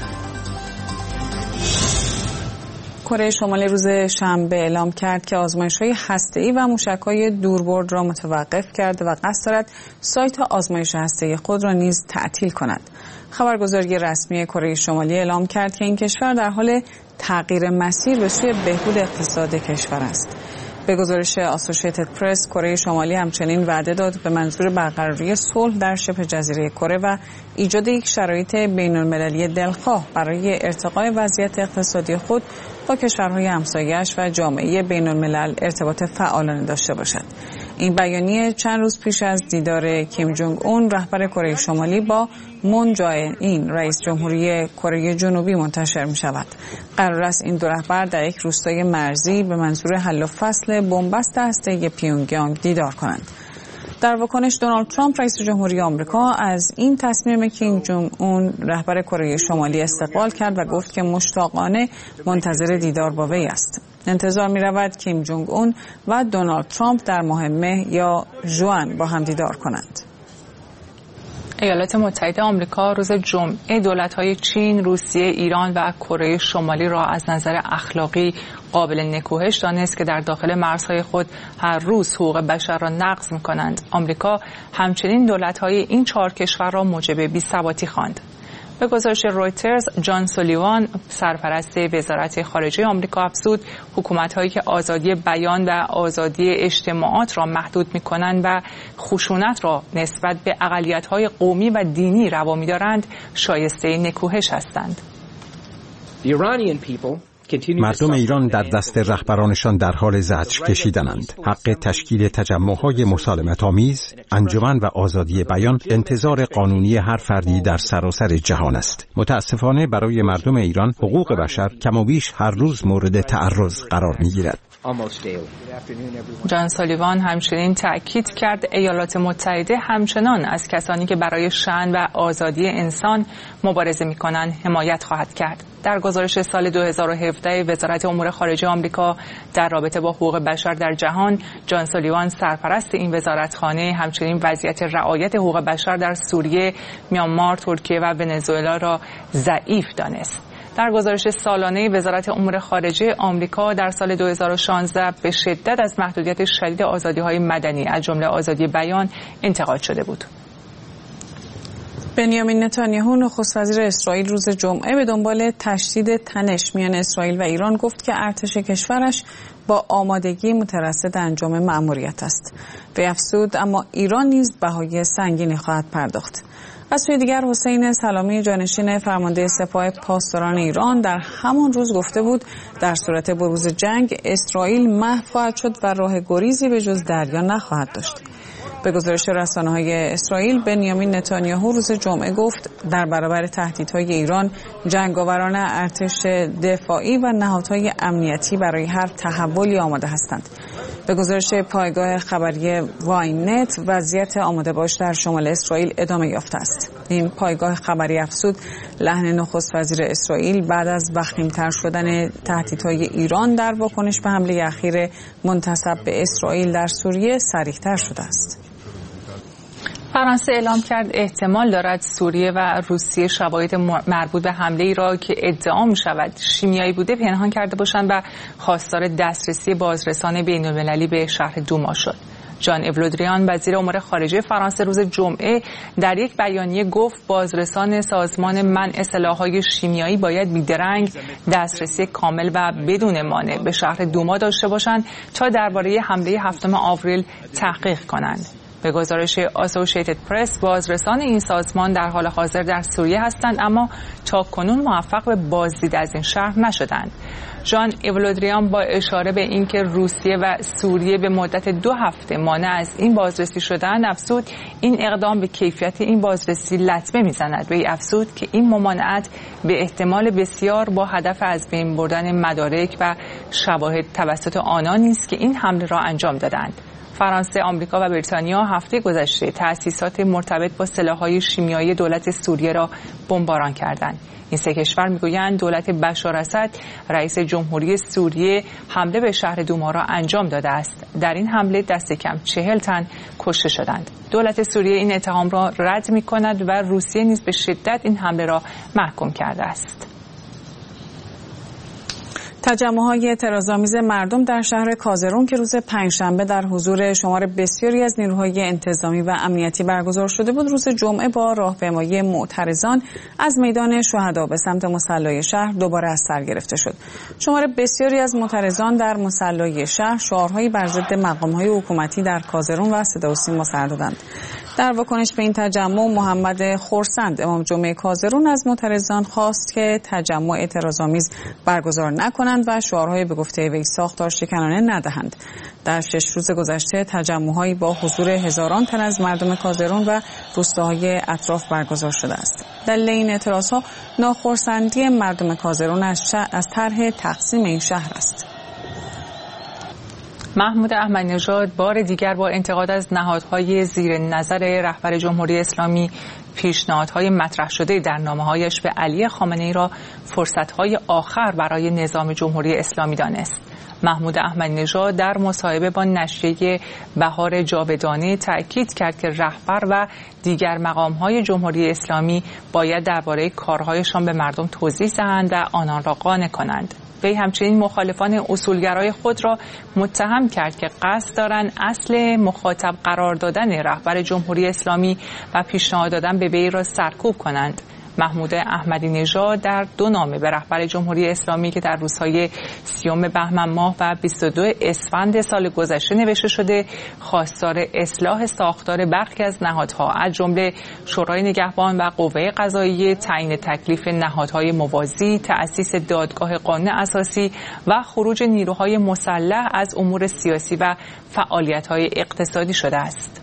کره شمالی روز شنبه اعلام کرد که آزمایش‌های هسته‌ای و موشک‌های دوربرد را متوقف کرده و قصد دارد سایت آزمایش هسته‌ای خود را نیز تعطیل کند. خبرگزاری رسمی کره شمالی اعلام کرد که این کشور در حال تغییر مسیر به سوی بهبود اقتصاد کشور است. به گزارش آسوشیتد پرس، کره شمالی همچنین وعده داد به منظور برقراری صلح در شبه جزیره کره و ایجاد یک شرایط بین‌المللی دلخواه برای ارتقای وضعیت اقتصادی خود با کشورهای همسایه‌اش و جامعه بین‌الملل ارتباط فعالانه داشته باشد. این بیانیه چند روز پیش از دیدار کیم جونگ اون رهبر کره شمالی با مون جای این رئیس جمهوری کره جنوبی منتشر می شود. قرار است این دو رهبر در یک روستای مرزی به منظور حل و فصل بنبست هسته‌ای پیونگیانگ دیدار کنند. در واکنش دونالد ترامپ رئیس جمهوری آمریکا از این تصمیم کیم جونگ اون رهبر کره شمالی استقبال کرد و گفت که مشتاقانه منتظر دیدار با وی است. انتظار می رود کیم جونگ اون و دونالد ترامپ در ماه مه یا ژوئن با هم دیدار کنند. ایالات متحده آمریکا روز جمعه دولت‌های چین، روسیه، ایران و کره شمالی را از نظر اخلاقی قابل نکوهش دانست که در داخل مرزهای خود هر روز حقوق بشر را نقض می‌کنند. آمریکا همچنین دولت‌های این چهار کشور را موجب بی‌ثباتی خواند. به گزارش رویترز، جان سولیوان سرپرست وزارت خارجه آمریکا افزود حکومت‌هایی که آزادی بیان و آزادی اجتماعات را محدود می‌کنند و خشونت را نسبت به اقلیت‌های قومی و دینی روا می‌دارند شایسته نکوهش هستند. مردم ایران در دست رهبرانشان در حال زجر کشیدنند. حق تشکیل تجمع‌های مسالمت‌آمیز، انجمن و آزادی بیان انتظار قانونی هر فردی در سراسر جهان است. متاسفانه برای مردم ایران حقوق بشر کم و بیش هر روز مورد تعرض قرار می‌گیرد. جان سالیوان همچنین تأکید کرد ایالات متحده همچنان از کسانی که برای شأن و آزادی انسان مبارزه می‌کنند حمایت خواهد کرد. در گزارش سال دو هزار و هفده وزارت امور خارجه آمریکا در رابطه با حقوق بشر در جهان، جان سالیوان سرپرست این وزارتخانه همچنین وضعیت رعایت حقوق بشر در سوریه، میانمار، ترکیه و ونزوئلا را ضعیف دانست. در گزارش سالانه وزارت امور خارجه آمریکا در سال دو هزار و شانزده به شدت از محدودیت شدید آزادی‌های مدنی از جمله آزادی بیان انتقاد شده بود. بنیامین نتانیاهو نخست وزیر اسرائیل روز جمعه به دنبال تشدید تنش میان اسرائیل و ایران گفت که ارتش کشورش با آمادگی مترصد انجام مأموریت است. وی افزود اما ایران نیز بهای سنگینی خواهد پرداخت. از سوی دیگر حسین سلامی جانشین فرمانده سپاه پاسداران ایران در همان روز گفته بود در صورت بروز جنگ اسرائیل محو خواهد شد و راه گریزی به جز دریا نخواهد داشت. به گزارش رسانه‌های اسرائیل، بنیامین نتانیاهو روز جمعه گفت در برابر تهدیدهای ایران جنگاوران ارتش دفاعی و نهادهای امنیتی برای هر تحولی آماده هستند. به گزارش پایگاه خبری واینت، وضعیت آماده باش در شمال اسرائیل ادامه یافته است. این پایگاه خبری افزود لحن نخست وزیر اسرائیل بعد از وخیم‌تر شدن تهدیدهای ایران در واکنش به حمله اخیر منتسب به اسرائیل در سوریه صریح‌تر شده است. فرانسه اعلام کرد احتمال دارد سوریه و روسیه شواهد مربوط به حمله ای را که ادعا می شود شیمیایی بوده پنهان کرده باشند و خواستار دسترسی بازرسان بین‌المللی به شهر دوما شد. جان اولودریان وزیر امور خارجه فرانسه روز جمعه در یک بیانیه گفت بازرسان سازمان منع سلاح‌های شیمیایی باید بیدرنگ دسترسی کامل و بدون مانع به شهر دوما داشته باشند تا درباره حمله هفتم آوریل تحقیق کنند. به گزارش آسوشیتد پرس، بازرسان این سازمان در حال حاضر در سوریه هستند اما تا کنون موفق به بازدید از این شهر نشدند. ژان اولودریان با اشاره به اینکه روسیه و سوریه به مدت دو هفته مانع از این بازرسی شدن، افزود این اقدام به کیفیت این بازرسی لطمه میزند. وی افزود که این ممانعت به احتمال بسیار با هدف از بین بردن مدارک و شواهد توسط آنان است که این حمله را انجام دادند. فرانسه، آمریکا و بریتانیا هفته گذشته تأسیسات مرتبط با سلاح‌های شیمیایی دولت سوریه را بمباران کردند. این سه کشور میگویند دولت بشار اسد، رئیس جمهوری سوریه، حمله به شهر دوما را انجام داده است. در این حمله دست کم چهل تن کشته شدند. دولت سوریه این اتهام را رد می‌کند و روسیه نیز به شدت این حمله را محکوم کرده است. تجمع‌های اعتراض‌آمیز مردم در شهر کازرون که روز پنجشنبه در حضور شمار بسیاری از نیروهای انتظامی و امنیتی برگزار شده بود، روز جمعه با راهپیمایی معترضان از میدان شهدا به سمت مصلی شهر دوباره از سر گرفته شد. شمار بسیاری از معترضان در مصلی شهر شعارهایی بر ضد مقام‌های حکومتی در کازرون و صدا و سیما سر دادند. در واکنش به این تجمع، محمد خورسند، امام جمعه کازرون، از معترضان خواست که تجمع اعتراض‌آمیز برگزار نکنند و شعارهای به گفته وی ساختار شکنانه ندهند. در شش روز گذشته تجمع‌هایی با حضور هزاران تن از مردم کازرون و روستاهای اطراف برگزار شده است. دلیل این اعتراضها ناخرسندی مردم کازرون از, از طرح تقسیم این شهر است. محمود احمدی نژاد بار دیگر با انتقاد از نهادهای زیر نظر رهبر جمهوری اسلامی پیشنهادهای مطرح شده در نامه‌هایش به علی خامنه‌ای را فرصت‌های آخر برای نظام جمهوری اسلامی دانست. محمود احمدی نژاد در مصاحبه با نشریه بهار جاودانه تأکید کرد که رهبر و دیگر مقام‌های جمهوری اسلامی باید درباره کارهایشان به مردم توضیح دهند و آنان را قانع کنند. وی همچنین مخالفان اصولگرای خود را متهم کرد که قصد دارند اصل مخاطب قرار دادن رهبر جمهوری اسلامی و پیشنهاد دادن به وی را سرکوب کنند. محمود احمدی نژاد در دو نامه به رهبر جمهوری اسلامی که در روزهای سیوم بهمن ماه و بیست و دو اسفند سال گذشته نوشته شده، خواستار اصلاح ساختار برخی از نهادها از جمله شورای نگهبان و قوه قضاییه، تعیین تکلیف نهادهای موازی، تأسیس دادگاه قانون اساسی و خروج نیروهای مسلح از امور سیاسی و فعالیت‌های اقتصادی شده است.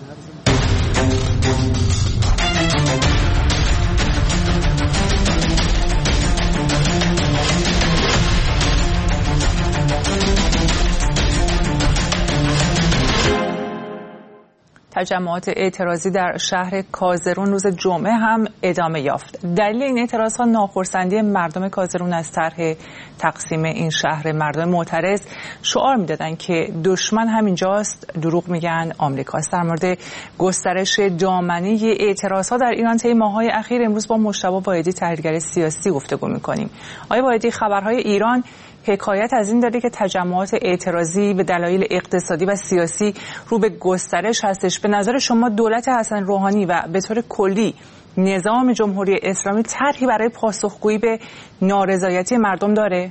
تجمعات اعتراضی در شهر کازرون روز جمعه هم ادامه یافت. دلیل این اعتراضها ناخرسندی مردم کازرون از طرح تقسیم این شهر. مردم معترض شعار میدادن که دشمن همینجاست، دروغ میگن آمریکاست. در مورد گسترش دامنه اعتراضها در ایران طی ماه‌های اخیر امروز با مجتبی وایدی، تحلیلگر سیاسی، گفتگو می‌کنیم. آقای وایدی، خبرهای ایران حکایت از این داره که تجمعات اعتراضی به دلایل اقتصادی و سیاسی رو به گسترش هستش. به نظر شما دولت حسن روحانی و به طور کلی نظام جمهوری اسلامی طرحی برای پاسخگویی به نارضایتی مردم داره؟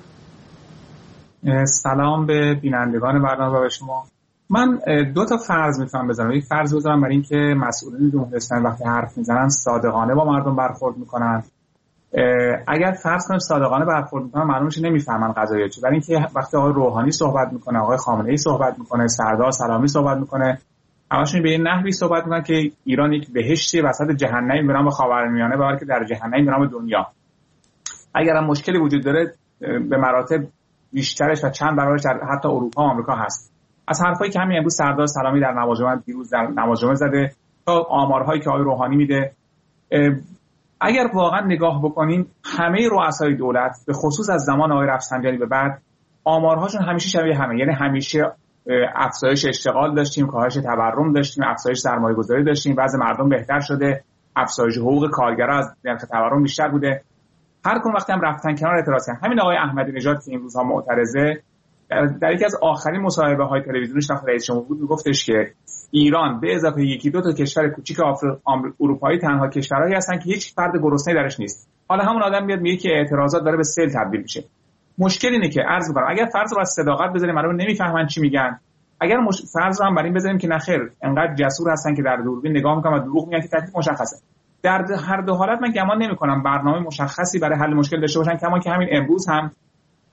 سلام به بینندگان برنامه و به شما. من دو تا فرض میتونم بزنم. یک فرض بزنم برای اینکه مسئولین جمهوری اسلامی وقتی حرف میزنن صادقانه با مردم برخورد میکنن. اگر فرض کنیم صادقانه برخورد میکنن، معلومه نمیفهمن قضایا چیه. برای اینکه وقتی آقای روحانی صحبت میکنه، آقای خامنه‌ای صحبت میکنه، سردار سلامی صحبت میکنه، همشون به این نحوی صحبت میکنن که ایران یک بهشتی وسط جهنمی به نام خاورمیانه، بلکه در جهنمی به نام دنیا. اگر هم مشکلی وجود داره به مراتب بیشترش و چند برابرش در حتی اروپا و آمریکا هست. از حرفایی که همین امروز سردار سلامی در نماز دیروز در نماز جمعه زده تا آمارهایی که آقای روحانی میده، اگر واقعا نگاه بکنیم همه رؤسای دولت به خصوص از زمان آقای رفسنجانی به بعد آمارهاشون همیشه شبیه همه، یعنی همیشه افزایش اشتغال داشتیم، کاهش تورم داشتیم، افزایش سرمایه‌گذاری داشتیم، وضع مردم بهتر شده، افزایش حقوق کارگرا از نرخ تورم بیشتر بوده. هر کدوم وقتی هم رفتن کنار اعتراض کردن. همین آقای احمدی نژاد که این روزها معترضه، در یکی از آخرین مصاحبه‌های تلویزیونیش وقتی رئیس جمهور بود میگفتش که ایران به اضافه یکی دو تا کشور کوچیک اروپایی تنها کشورهایی هستن که هیچ فرد گرسنه‌ای درش نیست. حالا همون آدم میاد میگه که اعتراضات داره به سیل تبدیل میشه. مشکل اینه که عرض می‌کنم اگر فرض رو از صداقت بذاریم مردم نمیفهمن چی میگن، اگر مش... فرض رو هم بر این بذاریم که نخیر انقدر جسور هستن که در دوربین نگاه میکنن و دروغ میگن که تکلیف مشخصه، در هر دو حالت من گمان نمی‌کنم برنامه مشخصی برای حل مشکل داشته باشن، کما که همین امروز هم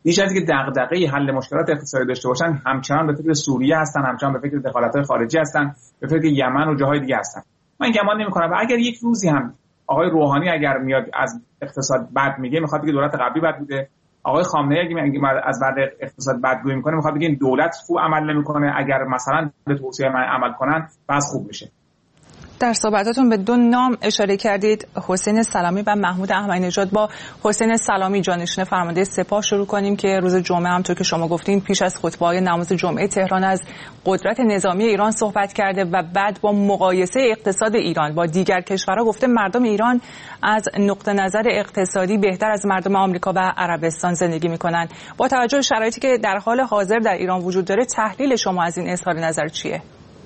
بیش از اینکه دغدغه حل مشکلات اقتصادی داشته باشن، همچنان به فکر سوریه هستن، همچنان به فکر دخالت‌های خارجی هستن، به فکر یمن و جاهای دیگه هستن. من گمان نمی‌کنم و اگر یک روزی هم آقای روحانی اگر میاد از اقتصاد بد میگه، میخواد بگه دولت قبلی بد بوده. آقای خامنه‌ای اگه میگه از بعد اقتصاد بدگویی میکنه، میخواد بگه این دولت خوب عمل نمیکنه، اگر مثلا به توصیه من عمل کنن بس خوب میشه. در صحبتاتون به دو نام اشاره کردید، حسین سلامی و محمود احمدی نژاد. با حسین سلامی جانشین فرمانده سپاه شروع کنیم که روز جمعه همونطور که شما گفتین پیش از خطبه‌های نماز جمعه تهران از قدرت نظامی ایران صحبت کرده و بعد با مقایسه اقتصاد ایران با دیگر کشورها گفته مردم ایران از نقطه نظر اقتصادی بهتر از مردم آمریکا و عربستان زندگی می‌کنند. با توجه به شرایطی که در حال حاضر در ایران وجود داره، تحلیل شما از این اظهار نظر چیه؟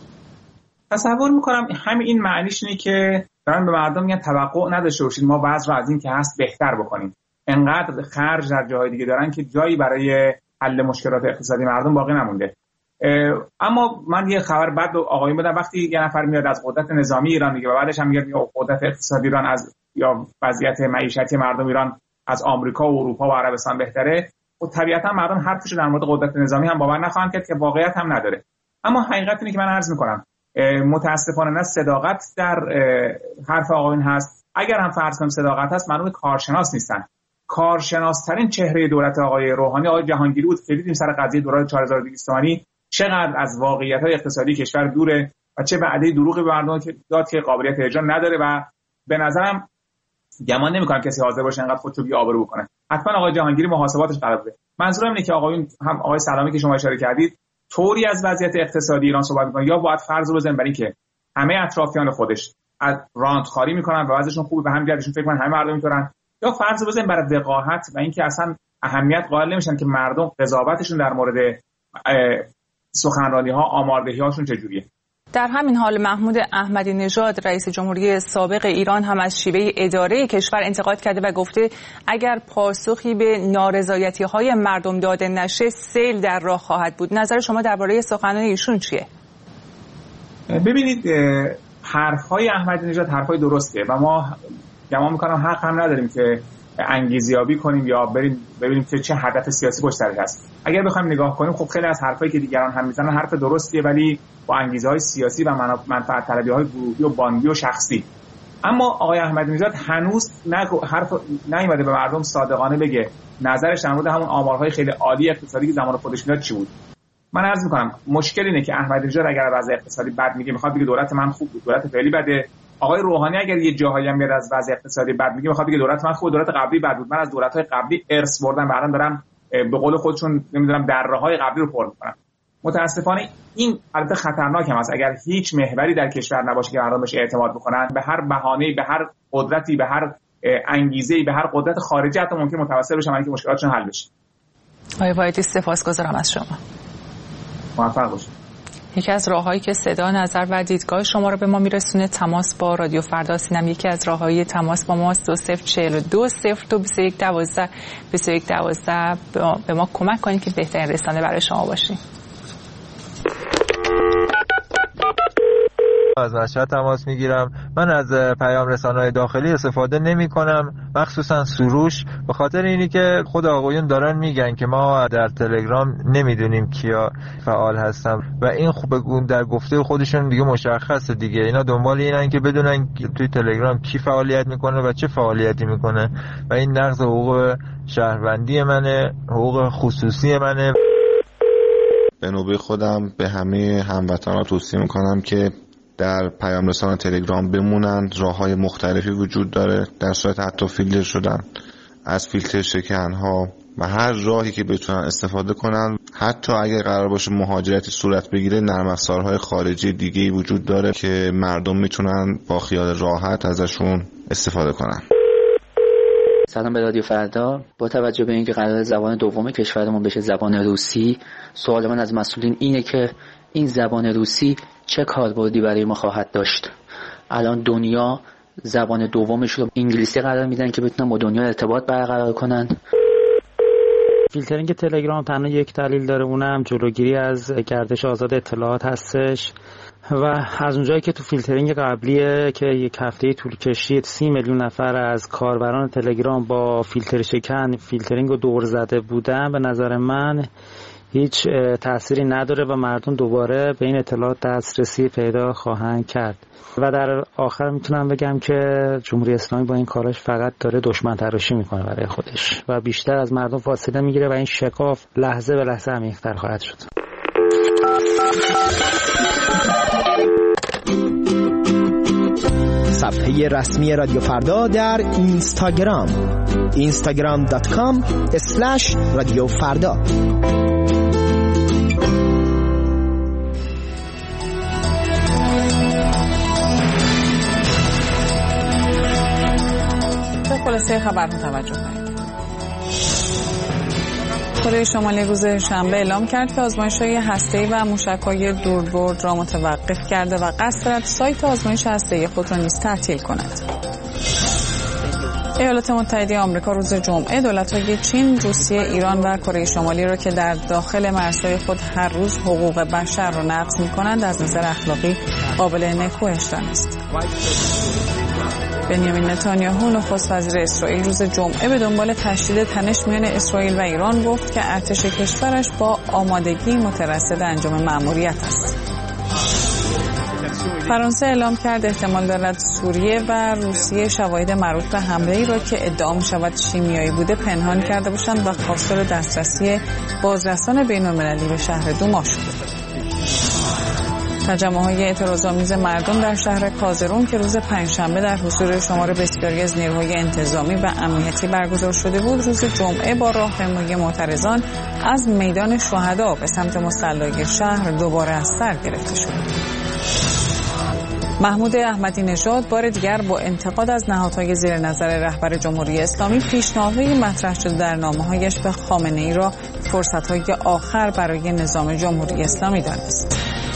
تصور میکنم همین این معنیش اینه که دارن به مردم میگن توقع نداشته باشید ما وضع رو از این که هست بهتر بکنیم. انقدر خرج در جاهای دیگه دارن که جایی برای حل مشکلات اقتصادی مردم باقی نمونده. اما من یه خبر بد آقایون بدم، وقتی یه نفر میاد از قدرت نظامی ایران میگه و بعدش هم میگه قدرت اقتصادی ایران از یا وضعیت معیشتی مردم ایران از آمریکا و اروپا و عربستان بهتره، و طبیعتا مردم حرفشو در مورد قدرت نظامی هم باور نخواهند کرد که واقعیت هم نداره. اما حقیقت اینه که من عرض میکنم متاسفانه نه صداقت در حرف آقایون هست. اگر هم فرض کنیم صداقت هست، معلومه کارشناس نیستن. کارشناسترین چهره دولت آقای روحانی آقای جهانگیری بود که دیدیم سر قضیه دلار چهار هزار و دویست تومانی چقدر از واقعیت‌های اقتصادی کشور دوره و چه وعده دروغی به مردم داد که قابلیت اجرا نداره و به نظرم گمان نمی‌کنم کسی حاضر باشه انقدر خودشو بی‌آبرو بکنه. حتما آقای جهانگیری محاسباتش قرار بده. منظورم اینه که آقایون هم آقای سلامی که شما اشاره کردید طوری از وضعیت اقتصادی ایران صحبت می‌کنه یا باید فرض رو بزنیم برای که همه اطرافیان خودش از رانتخواری می‌کنن و وضعشون خوبه به هم گردشون فکر کنن همه مردم اینطورن، یا فرض رو بزنیم برای وقاحت و اینکه اصلا اهمیت قائل نمیشن که مردم قضاوتشون در مورد سخنرانی‌ها آماردهی‌هاشون چجوریه. در همین حال محمود احمدی نژاد رئیس جمهوری سابق ایران هم از شیوه اداره کشور انتقاد کرده و گفته اگر پاسخی به نارضایتی‌های مردم داده نشه سیل در راه خواهد بود. نظر شما درباره سخنان ایشون چیه؟ ببینید حرف‌های احمدی نژاد حرف‌های درسته و ما گمان می‌کنم حق هم نداریم که انگیزیابی کنیم یا بریم ببینیم که چه هدف سیاسی پشتش هست. اگر بخوایم نگاه کنیم خب خیلی از حرفایی که دیگران هم میزنن حرف درستیه ولی با انگیزه‌های سیاسی و منفعت طلبی‌های گروهی و باندی و شخصی. اما آقای احمدی نژاد هنوز نه حرف نیومده به مردم صادقانه بگه نظرش در مورد همون آمارهای خیلی عالی اقتصادی که زمان خودش میاد چی بود. من عرض می‌کنم مشکل اینه که احمدی نژاد اگر وضع اقتصادی بد میگه میخواد بگه دولت من خوب بود، دولت فعلی بده. آقای روحانی اگر یه جاهایی هم میاد از وضع اقتصادی بد میگه میخواد بگه دولت من خوب، دولت قبلی بد بود، من از دولت‌های قبلی ارث بردم و الان دارم به قول خودشون نمیدونم دره‌های قبلی رو پر می‌کنم. متاسفانه این البته خطرناک هم است اگر هیچ محوری در کشور نباشه که مردم بهش اعتماد بکنن، به هر بهانه‌ای، به هر قدرتی، به هر انگیزه‌ای، به هر قدرت خارجی حتی ممکن متوسل بشن برای اینکه مشکلاتشون حل بشه. آقای وایدی سپاسگزارم از شما. موفق باشید. یکی از راههایی که صدا، نظر و دیدگاه شما رو به ما میرسونه تماس با رادیو فردا سینم. یکی از راههای تماس با ما دو صفر چهل و دو صفر دو بیست و یک دوازده بیست و یک دوازده به ما کمک کنید که بهترین رسانه برای شما باشیم. از مشهد تماس میگیرم. من از پیام رسانه‌های داخلی استفاده نمی کنم، مخصوصا سروش، به خاطر اینی که خود آقایون دارن میگن که ما در تلگرام نمیدونیم کیا فعال هستن و این خوب در گفته خودشون دیگه مشخصه دیگه. اینا دنبال اینن که بدونن توی تلگرام کی فعالیت میکنه و چه فعالیتی میکنه و این نقض حقوق شهروندی منه، حقوق خصوصی منه. به نوبه خودم به همه هموطنان توصیه میکنم که در پیام رسان تلگرام بمونند. راه‌های مختلفی وجود داره، در صورت حتی فیلتر شدن از فیلتر شکن‌ها و هر راهی که بتونن استفاده کنن. حتی اگر قرار باشه مهاجرتی صورت بگیره، نرم افزارهای خارجی دیگه‌ای وجود داره که مردم میتونن با خیال راحت ازشون استفاده کنن. سلام به رادیو فردا. با توجه به اینکه قرار زبان دوم کشورمون بشه زبان روسی، سوال من از مسئولین اینه که این زبان روسی چه کاربردی برای ما خواهد داشت؟ الان دنیا زبان دومش رو انگلیسی قرار میدن که بتونن با دنیا ارتباط برقرار کنن. فیلترینگ تلگرام تنها یک دلیل داره، اونم جلوگیری از گردش آزاد اطلاعات هستش. و از اونجایی که تو فیلترینگ قبلیه که یک هفته طول کشید سی میلیون نفر از کاربران تلگرام با فیلتر شکن فیلترینگ رو دور زده بودن، به نظر من هیچ تأثیری نداره و مردم دوباره به این اطلاعات دسترسی پیدا خواهند کرد. و در آخر میتونم بگم که جمهوری اسلامی با این کارش فقط داره دشمن تراشی میکنه برای خودش و بیشتر از مردم فاصله میگیره و این شکاف لحظه به لحظه عمیق‌تر خواهد شد. صفحه رسمی رادیو فردا در اینستاگرام اینستاگرام دات کام اسلش رادیو فردا. خلاصه خبر توجه کنید. کره شمالی روز شنبه اعلام کرد که آزمایش‌های هسته‌ای و موشک‌های دوربرد را متوقف کرده و قصد دارد سایت آزمایش هسته‌ای خود را نیز تعطیل کند. ایالات متحده آمریکا روز جمعه دولت‌های چین، روسیه، ایران و کره شمالی را که در داخل مرزهای خود هر روز حقوق بشر را نقض می‌کنند از نظر اخلاقی قابل نکوهش دانست. بنیامین نتانیاهو نخست وزیر اسرائیل روز جمعه به دنبال تشدید تنش میان اسرائیل و ایران گفت که ارتش کشورش با آمادگی مترصد انجام مأموریت است. فرانسه اعلام کرد احتمال دارد سوریه و روسیه شواهد مربوط به حمله‌ای را که ادعا می‌شود شیمیایی بوده پنهان کرده باشند و خواستار دسترسی بازرسان بین‌المللی به شهر دوما شده. تجمع‌های اعتراض‌آمیز مردم در شهر کازرون که روز پنجشنبه در حضور شمار بسیاری از نیروهای انتظامی و امنیتی برگزار شده بود، روز جمعه با راهپیمایی معترضان از میدان شهدا به سمت مصلی شهر دوباره از سر گرفته شد. محمود احمدی نژاد بار دیگر با انتقاد از نهادهای زیر نظر رهبر جمهوری اسلامی پیشنهادهای مطرح شده در نامه‌هایش به خامنه‌ای را فرصت‌های آخر برای نظام جمهوری اسلامی دانست.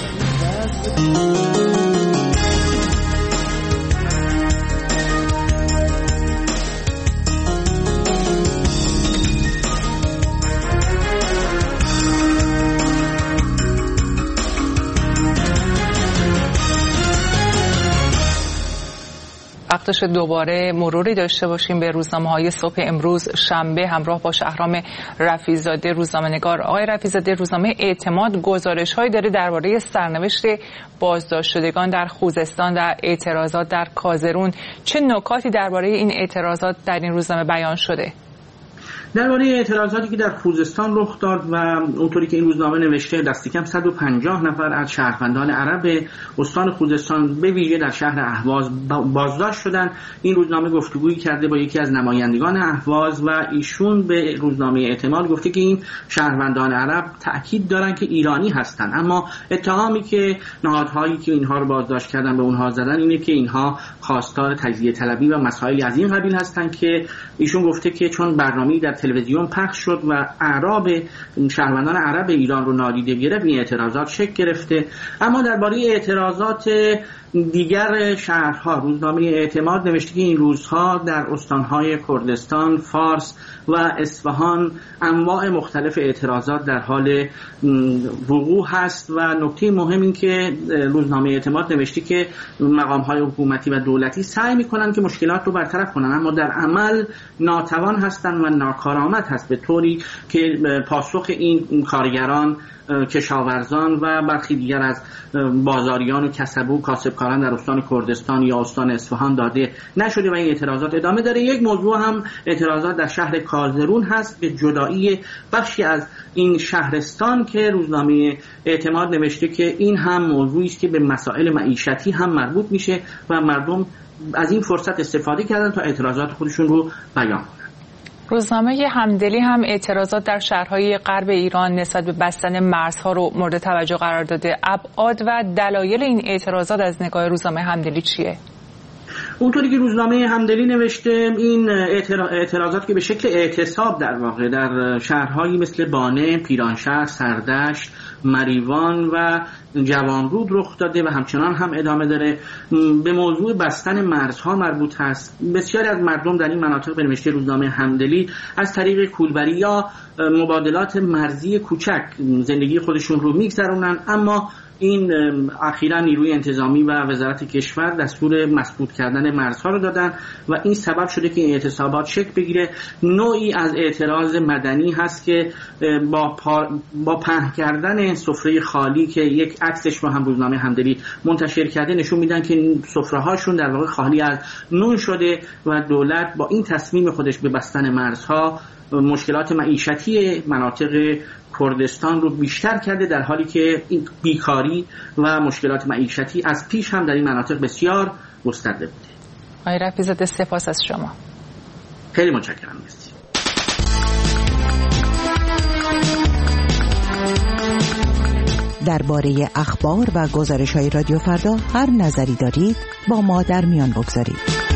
وقتش دوباره مروری داشته باشیم به روزنامه‌های صبح امروز شنبه همراه با شهرام رفیع‌زاده روزنامه‌نگار. آقای رفیع‌زاده، روزنامه اعتماد گزارش‌هایی داره درباره سرنوشت بازداشت شدگان در خوزستان و اعتراضات در کازرون. چه نکاتی درباره این اعتراضات در این روزنامه بیان شده؟ درباره اعتراضاتی که در خوزستان رخ داد و اونطوری که این روزنامه نوشته دست کم صد و پنجاه نفر از شهروندان عرب استان خوزستان به ویژه در شهر اهواز بازداشت شدند. این روزنامه گفتگویی کرده با یکی از نمایندگان اهواز و ایشون به روزنامه اعتماد گفته که این شهروندان عرب تأکید دارن که ایرانی هستند، اما اتهامی که نهادهایی که اینها رو بازداشت کردن به اونها زدن اینه که اینها خواستار تجزیه طلبی و مسائلی از این قبیل هستند که ایشون گفته که چون برنامه‌ای در تلویزیون پخش شد و اعراب شهروندان عرب ایران رو نادیده گرفت، این اعتراضات شکل گرفته. اما درباره اعتراضات دیگر شهرها روزنامه اعتماد نوشته که این روزها در استانهای کردستان، فارس و اصفهان انواع مختلف اعتراضات در حال وقوع هست و نکته مهم این که روزنامه اعتماد نوشته که مقام‌های حکومتی و دولتی سعی می‌کنند که مشکلات رو برطرف کنند، اما در عمل ناتوان هستند و ناکارآمد هست به طوری که پاسخ این کارگران، کشاورزان و برخی دیگر از بازاریان و کسبو کاسبکاران در استان کردستان یا استان اصفهان داده نشده و این اعتراضات ادامه داره. یک موضوع هم اعتراضات در شهر کازرون هست به جدایی بخشی از این شهرستان که روزنامه اعتماد نوشته که این هم موضوعی است که به مسائل معیشتی هم مربوط میشه و مردم از این فرصت استفاده کردن تا اعتراضات خودشون رو بیان کنن. روزنامه همدلی هم اعتراضات در شهرهای غرب ایران نسبت به بستن مرزها رو مورد توجه قرار داده. ابعاد و دلایل این اعتراضات از نگاه روزنامه همدلی چیه؟ اونطوری که روزنامه همدلی نوشته این اعتراضات که به شکل اعتصاب در واقع در شهرهایی مثل بانه، پیرانشهر، سردشت، مریوان و جوانرود رخ داده و همچنان هم ادامه داره به موضوع بستن مرزها مربوط هست. بسیاری از مردم در این مناطق به نوشته روزنامه همدلی از طریق کولبری یا مبادلات مرزی کوچک زندگی خودشون رو میگذرونن، اما این اخیراً نیروی انتظامی و وزارت کشور دستور مسدود کردن مرزها رو دادن و این سبب شده که این اعتصابات شکل بگیره. نوعی از اعتراض مدنی هست که با با پهن کردن سفره خالی که یک عکسش رو هم روزنامه همدلی منتشر کرده نشون میدن که سفره هاشون در واقع خالی از نون شده و دولت با این تصمیم خودش به بستن مرزها مشکلات معیشتی مناطق کردستان رو بیشتر کرده، در حالی که این بیکاری و مشکلات معیشتی از پیش هم در این مناطق بسیار گسترده بوده. آقای رفیع‌زاده سپاس از شما. خیلی متشکرم. مرسی. درباره اخبار و گزارش‌های رادیو فردا هر نظری دارید با ما در میان بگذارید.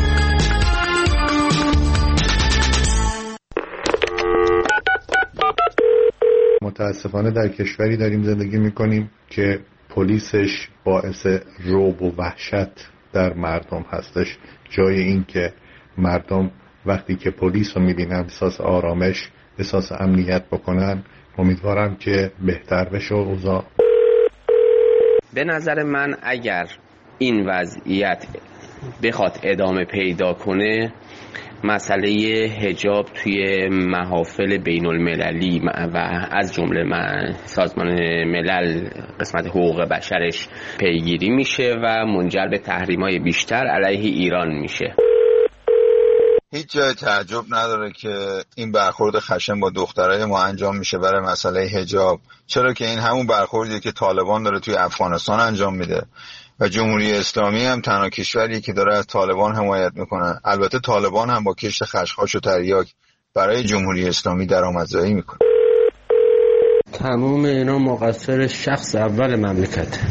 متاسفانه در کشوری داریم زندگی میکنیم که پلیسش باعث رعب و وحشت در مردم هستش، جای این که مردم وقتی که پلیس رو میبینن احساس آرامش، احساس امنیت بکنن. امیدوارم که بهتر بشه اوضاع. به نظر من اگر این وضعیت بخواد ادامه پیدا کنه، مسئله حجاب توی محافل بین المللی و از جمله سازمان ملل قسمت حقوق بشرش پیگیری میشه و منجر به تحریم‌های بیشتر علیه ایران میشه. هیچ جای تعجب نداره که این برخورد خشن با دخترای ما انجام میشه برای مسئله حجاب، چرا که این همون برخوردیه که طالبان داره توی افغانستان انجام میده و جمهوری اسلامی هم تنها کشوریه که داره از طالبان حمایت میکنه. البته طالبان هم با کشت خشخاش و تریاک برای جمهوری اسلامی درآمدزایی میکنه. تمام اینا مقصر شخص اول مملکت.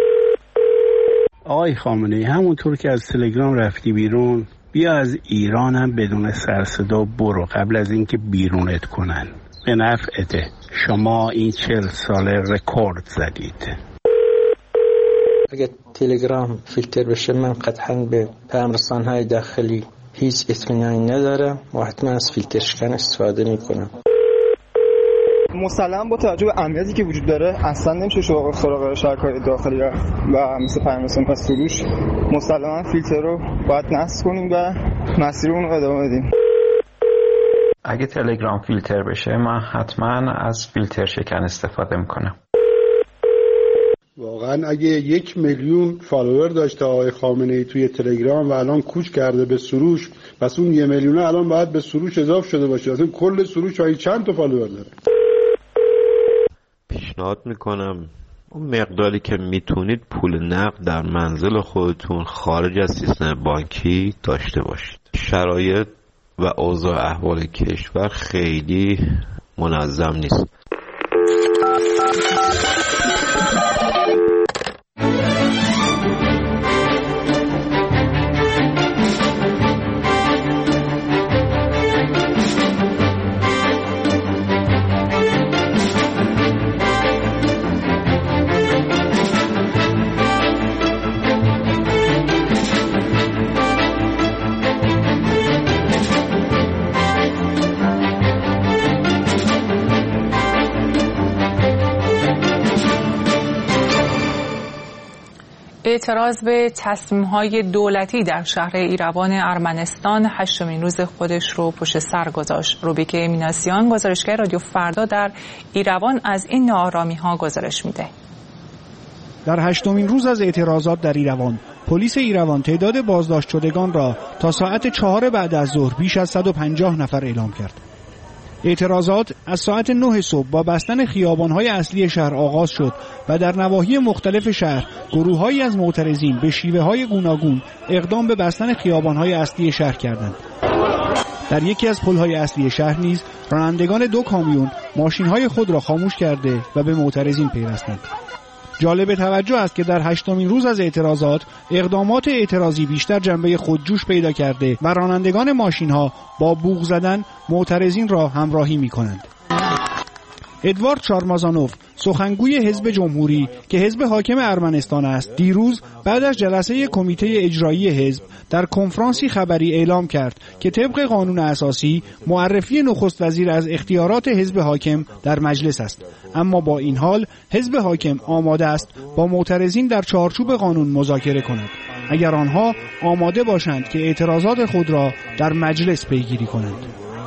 آقای خامنه‌ای، همونطور که از تلگرام رفتی بیرون، بیا از ایران هم بدون سرصدا برو قبل از اینکه بیرونت کنن. به نفعته. شما این چهل ساله رکورد زدید. اگه تلگرام فیلتر بشه من قطعا به پیام‌رسان‌های داخلی هیچ اطمینانی ندارم و حتما از فیلتر شکن استفاده میکنم. مسلما با توجه به امنیتی که وجود داره اصلا نمیشه سراغ سراغ شبکه‌های داخلی و مثل پیام‌رسان پس سروش مسلما فیلتر رو باید نصب کنیم و مسیرمون رو ادامه بدیم. اگه تلگرام فیلتر بشه من حتما از فیلتر شکن استفاده میکنم. واقعا اگه یک میلیون فالوور داشته آقای خامنه‌ای توی تلگرام و الان کوچ کرده به سروش، پس اون یه میلیونه الان باید به سروش اضافه شده باشه. اصلا کل سروش های چند تا فالوور داره؟ پیشنهاد میکنم اون مقداری که میتونید پول نقد در منزل خودتون خارج از سیستم بانکی داشته باشید. شرایط و اوضاع احوال کشور خیلی منظم نیست. اعتراض به تصمیم‌های دولتی در شهر ایروان ارمنستان هشتمین روز خودش رو پشت سر گذاشت. روبیک میناسیان گزارشگر رادیو فردا در ایروان از این ناآرامی‌ها گزارش میده. در هشتمین روز از اعتراضات در ایروان، پلیس ایروان تعداد بازداشت شدگان را تا ساعت چهار بعد از ظهر بیش از صد و پنجاه نفر اعلام کرد. اعتراضات از ساعت نه صبح با بستن خیابان‌های اصلی شهر آغاز شد و در نواحی مختلف شهر گروه‌هایی از معترضین به شیوه‌های گوناگون اقدام به بستن خیابان‌های اصلی شهر کردند. در یکی از پل‌های اصلی شهر نیز رانندگان دو کامیون ماشین‌های خود را خاموش کرده و به معترضین پیوستند. جالب توجه است که در هشتمین روز از اعتراضات اقدامات اعتراضی بیشتر جنبه خودجوش پیدا کرده و رانندگان ماشین‌ها با بوق زدن معترضین را همراهی می‌کنند. ادوارد چارمازانوف، سخنگوی حزب جمهوری که حزب حاکم ارمنستان است، دیروز بعد از جلسه کمیته اجرایی حزب در کنفرانسی خبری اعلام کرد که طبق قانون اساسی معرفی نخست وزیر از اختیارات حزب حاکم در مجلس است، اما با این حال حزب حاکم آماده است با معترضین در چارچوب قانون مذاکره کند اگر آنها آماده باشند که اعتراضات خود را در مجلس پیگیری کنند.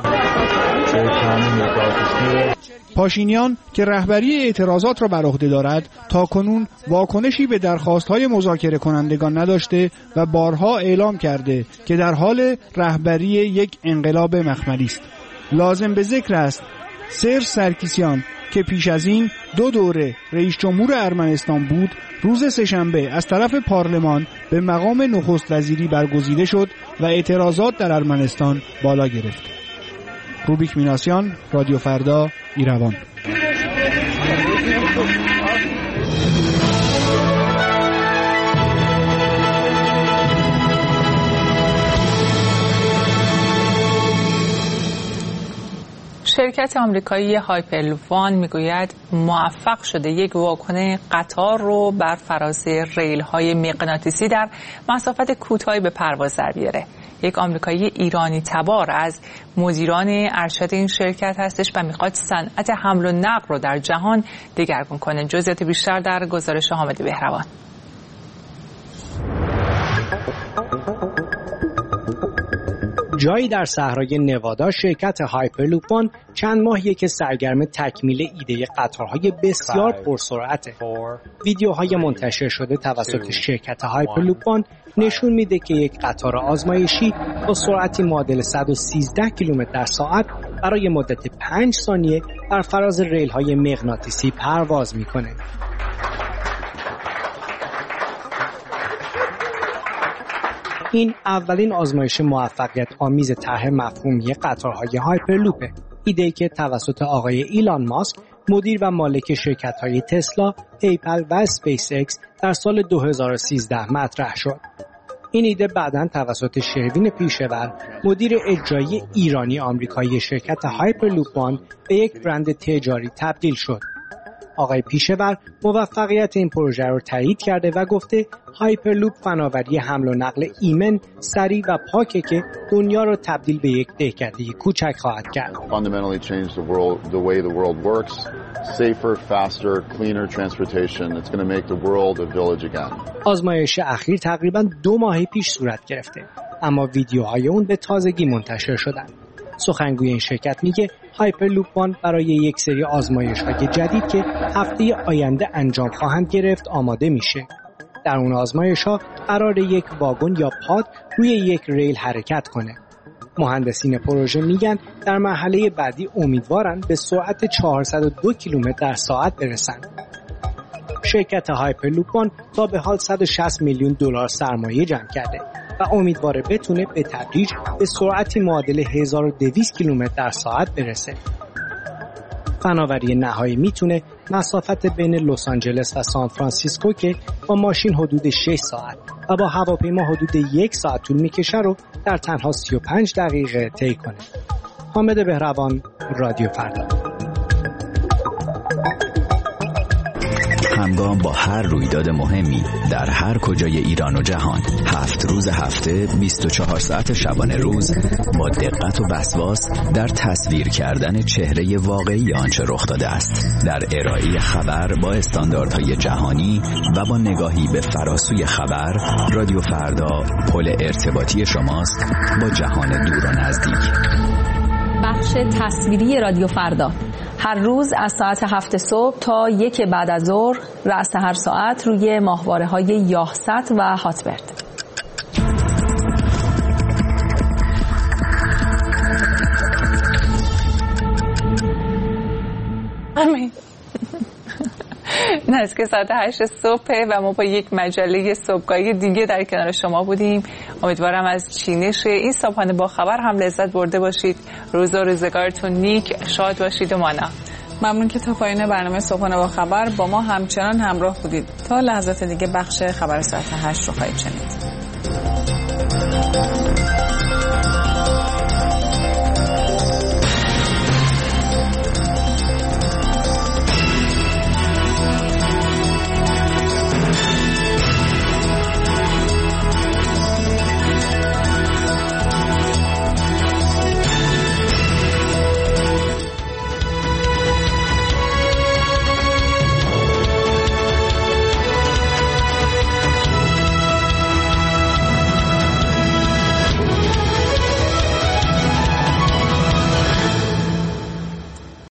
پاشینیان که رهبری اعتراضات را بر عهده دارد تاکنون واکنشی به درخواست‌های مذاکره کنندگان نداشته و بارها اعلام کرده که در حال رهبری یک انقلاب مخملی است. لازم به ذکر است سرژ سرکیسیان که پیش از این دو دوره رئیس جمهور ارمنستان بود، روز سه‌شنبه از طرف پارلمان به مقام نخست وزیری برگزیده شد و اعتراضات در ارمنستان بالا گرفت. روبیک میناسیان، رادیو فردا، ایروان. شرکت آمریکایی هایپرلوپ میگوید موفق شده یک واگن قطار رو بر فراز ریل‌های مغناطیسی در مسافت کوتاهی به پرواز در بیاره. یک آمریکایی ایرانی تبار از مدیران ارشد این شرکت هستش و میخواد صنعت حمل و نقل رو در جهان دگرگون کنه. جزئیات بیشتر در گزارش حامد بهروان. جایی در صحرای نوادا شرکت هایپرلوپ وان چند ماهیه که سرگرم تکمیل ایده قطارهای بسیار پرسرعته. ویدیوهای منتشر شده توسط شرکت هایپرلوپ وان نشون میده که یک قطار آزمایشی با سرعتی معادل صد و سیزده کیلومتر در ساعت برای مدت پنج ثانیه بر فراز ریل‌های مغناطیسی پرواز میکنه. این اولین آزمایش موفقیت آمیز طرح مفهومی قطارهای هایپرلوپه. ایده‌ای که توسط آقای ایلان ماسک، مدیر و مالک شرکت‌های تسلا، پیپل و اسپیس اکس در سال دو هزار و سیزده مطرح شد. این ایده بعداً توسط شروین پیشور، مدیر اجرایی ایرانی آمریکایی شرکت هایپرلوپ وان به یک برند تجاری تبدیل شد. آقای پیشور موفقیت این پروژه رو تایید کرده و گفته هایپرلوپ فناوری حمل و نقل ایمن، سریع و پاکه که دنیا رو تبدیل به یک دهکده کوچک خواهد کرد. Fundamentally change the world, the way the world works. Safer, faster, cleaner transportation. It's going to make the world a village again. آزمایش اخیر تقریباً دو ماه پیش صورت گرفته، اما ویدیوهای اون به تازگی منتشر شدن. سخنگوی این شرکت میگه هایپرلوپ وان برای یک سری آزمایش‌های جدید که هفته آینده انجام خواهند گرفت آماده میشه. در اون آزمایش‌ها قرار یک واگن یا پاد روی یک ریل حرکت کنه. مهندسین پروژه میگن در مرحله بعدی امیدوارن به سرعت چهارصد و دو کیلومتر در ساعت برسن. شرکت هایپرلوپ وان تا به حال صد و شصت میلیون دلار سرمایه جمع کرده و امیدواره بتونه به تدریج به سرعتی معادل هزار و دویست کیلومتر در ساعت برسه. فناوری نهایی میتونه مسافت بین لس آنجلس و سان فرانسیسکو که با ماشین حدود شش ساعت و با هواپیما حدود یک ساعت طول میکشه رو در تنها سی و پنج دقیقه طی کنه. حامد بهروان، رادیو فردا. همگام با هر رویداد مهمی در هر کجای ایران و جهان، هفت روز هفته، بیست و چهار ساعت شبانه روز، با دقت و وسواس در تصویر کردن چهره واقعی آنچه رخ داده است، در ارائه خبر با استانداردهای جهانی و با نگاهی به فراسوی خبر. رادیو فردا پل ارتباطی شماست با جهان دور و نزدیک. بخش تصویری رادیو فردا هر روز از ساعت هفت صبح تا یک بعد از ظهر، رأس هر ساعت روی ماهواره‌های یاهست و هاتبرد. امین. نزدیک ساعت هشت صبح و ما با یک مجله صبحگاهی دیگه در کنار شما بودیم. امیدوارم از چینش این صبحانه با خبر هم لذت برده باشید. روز و روزگارتون نیک، شاد باشید و مانا. ممنون که تا پایان برنامه صبحانه با خبر با ما همچنان همراه بودید. تا لحظات دیگه بخش خبر ساعت هشت رو خواهید شنید.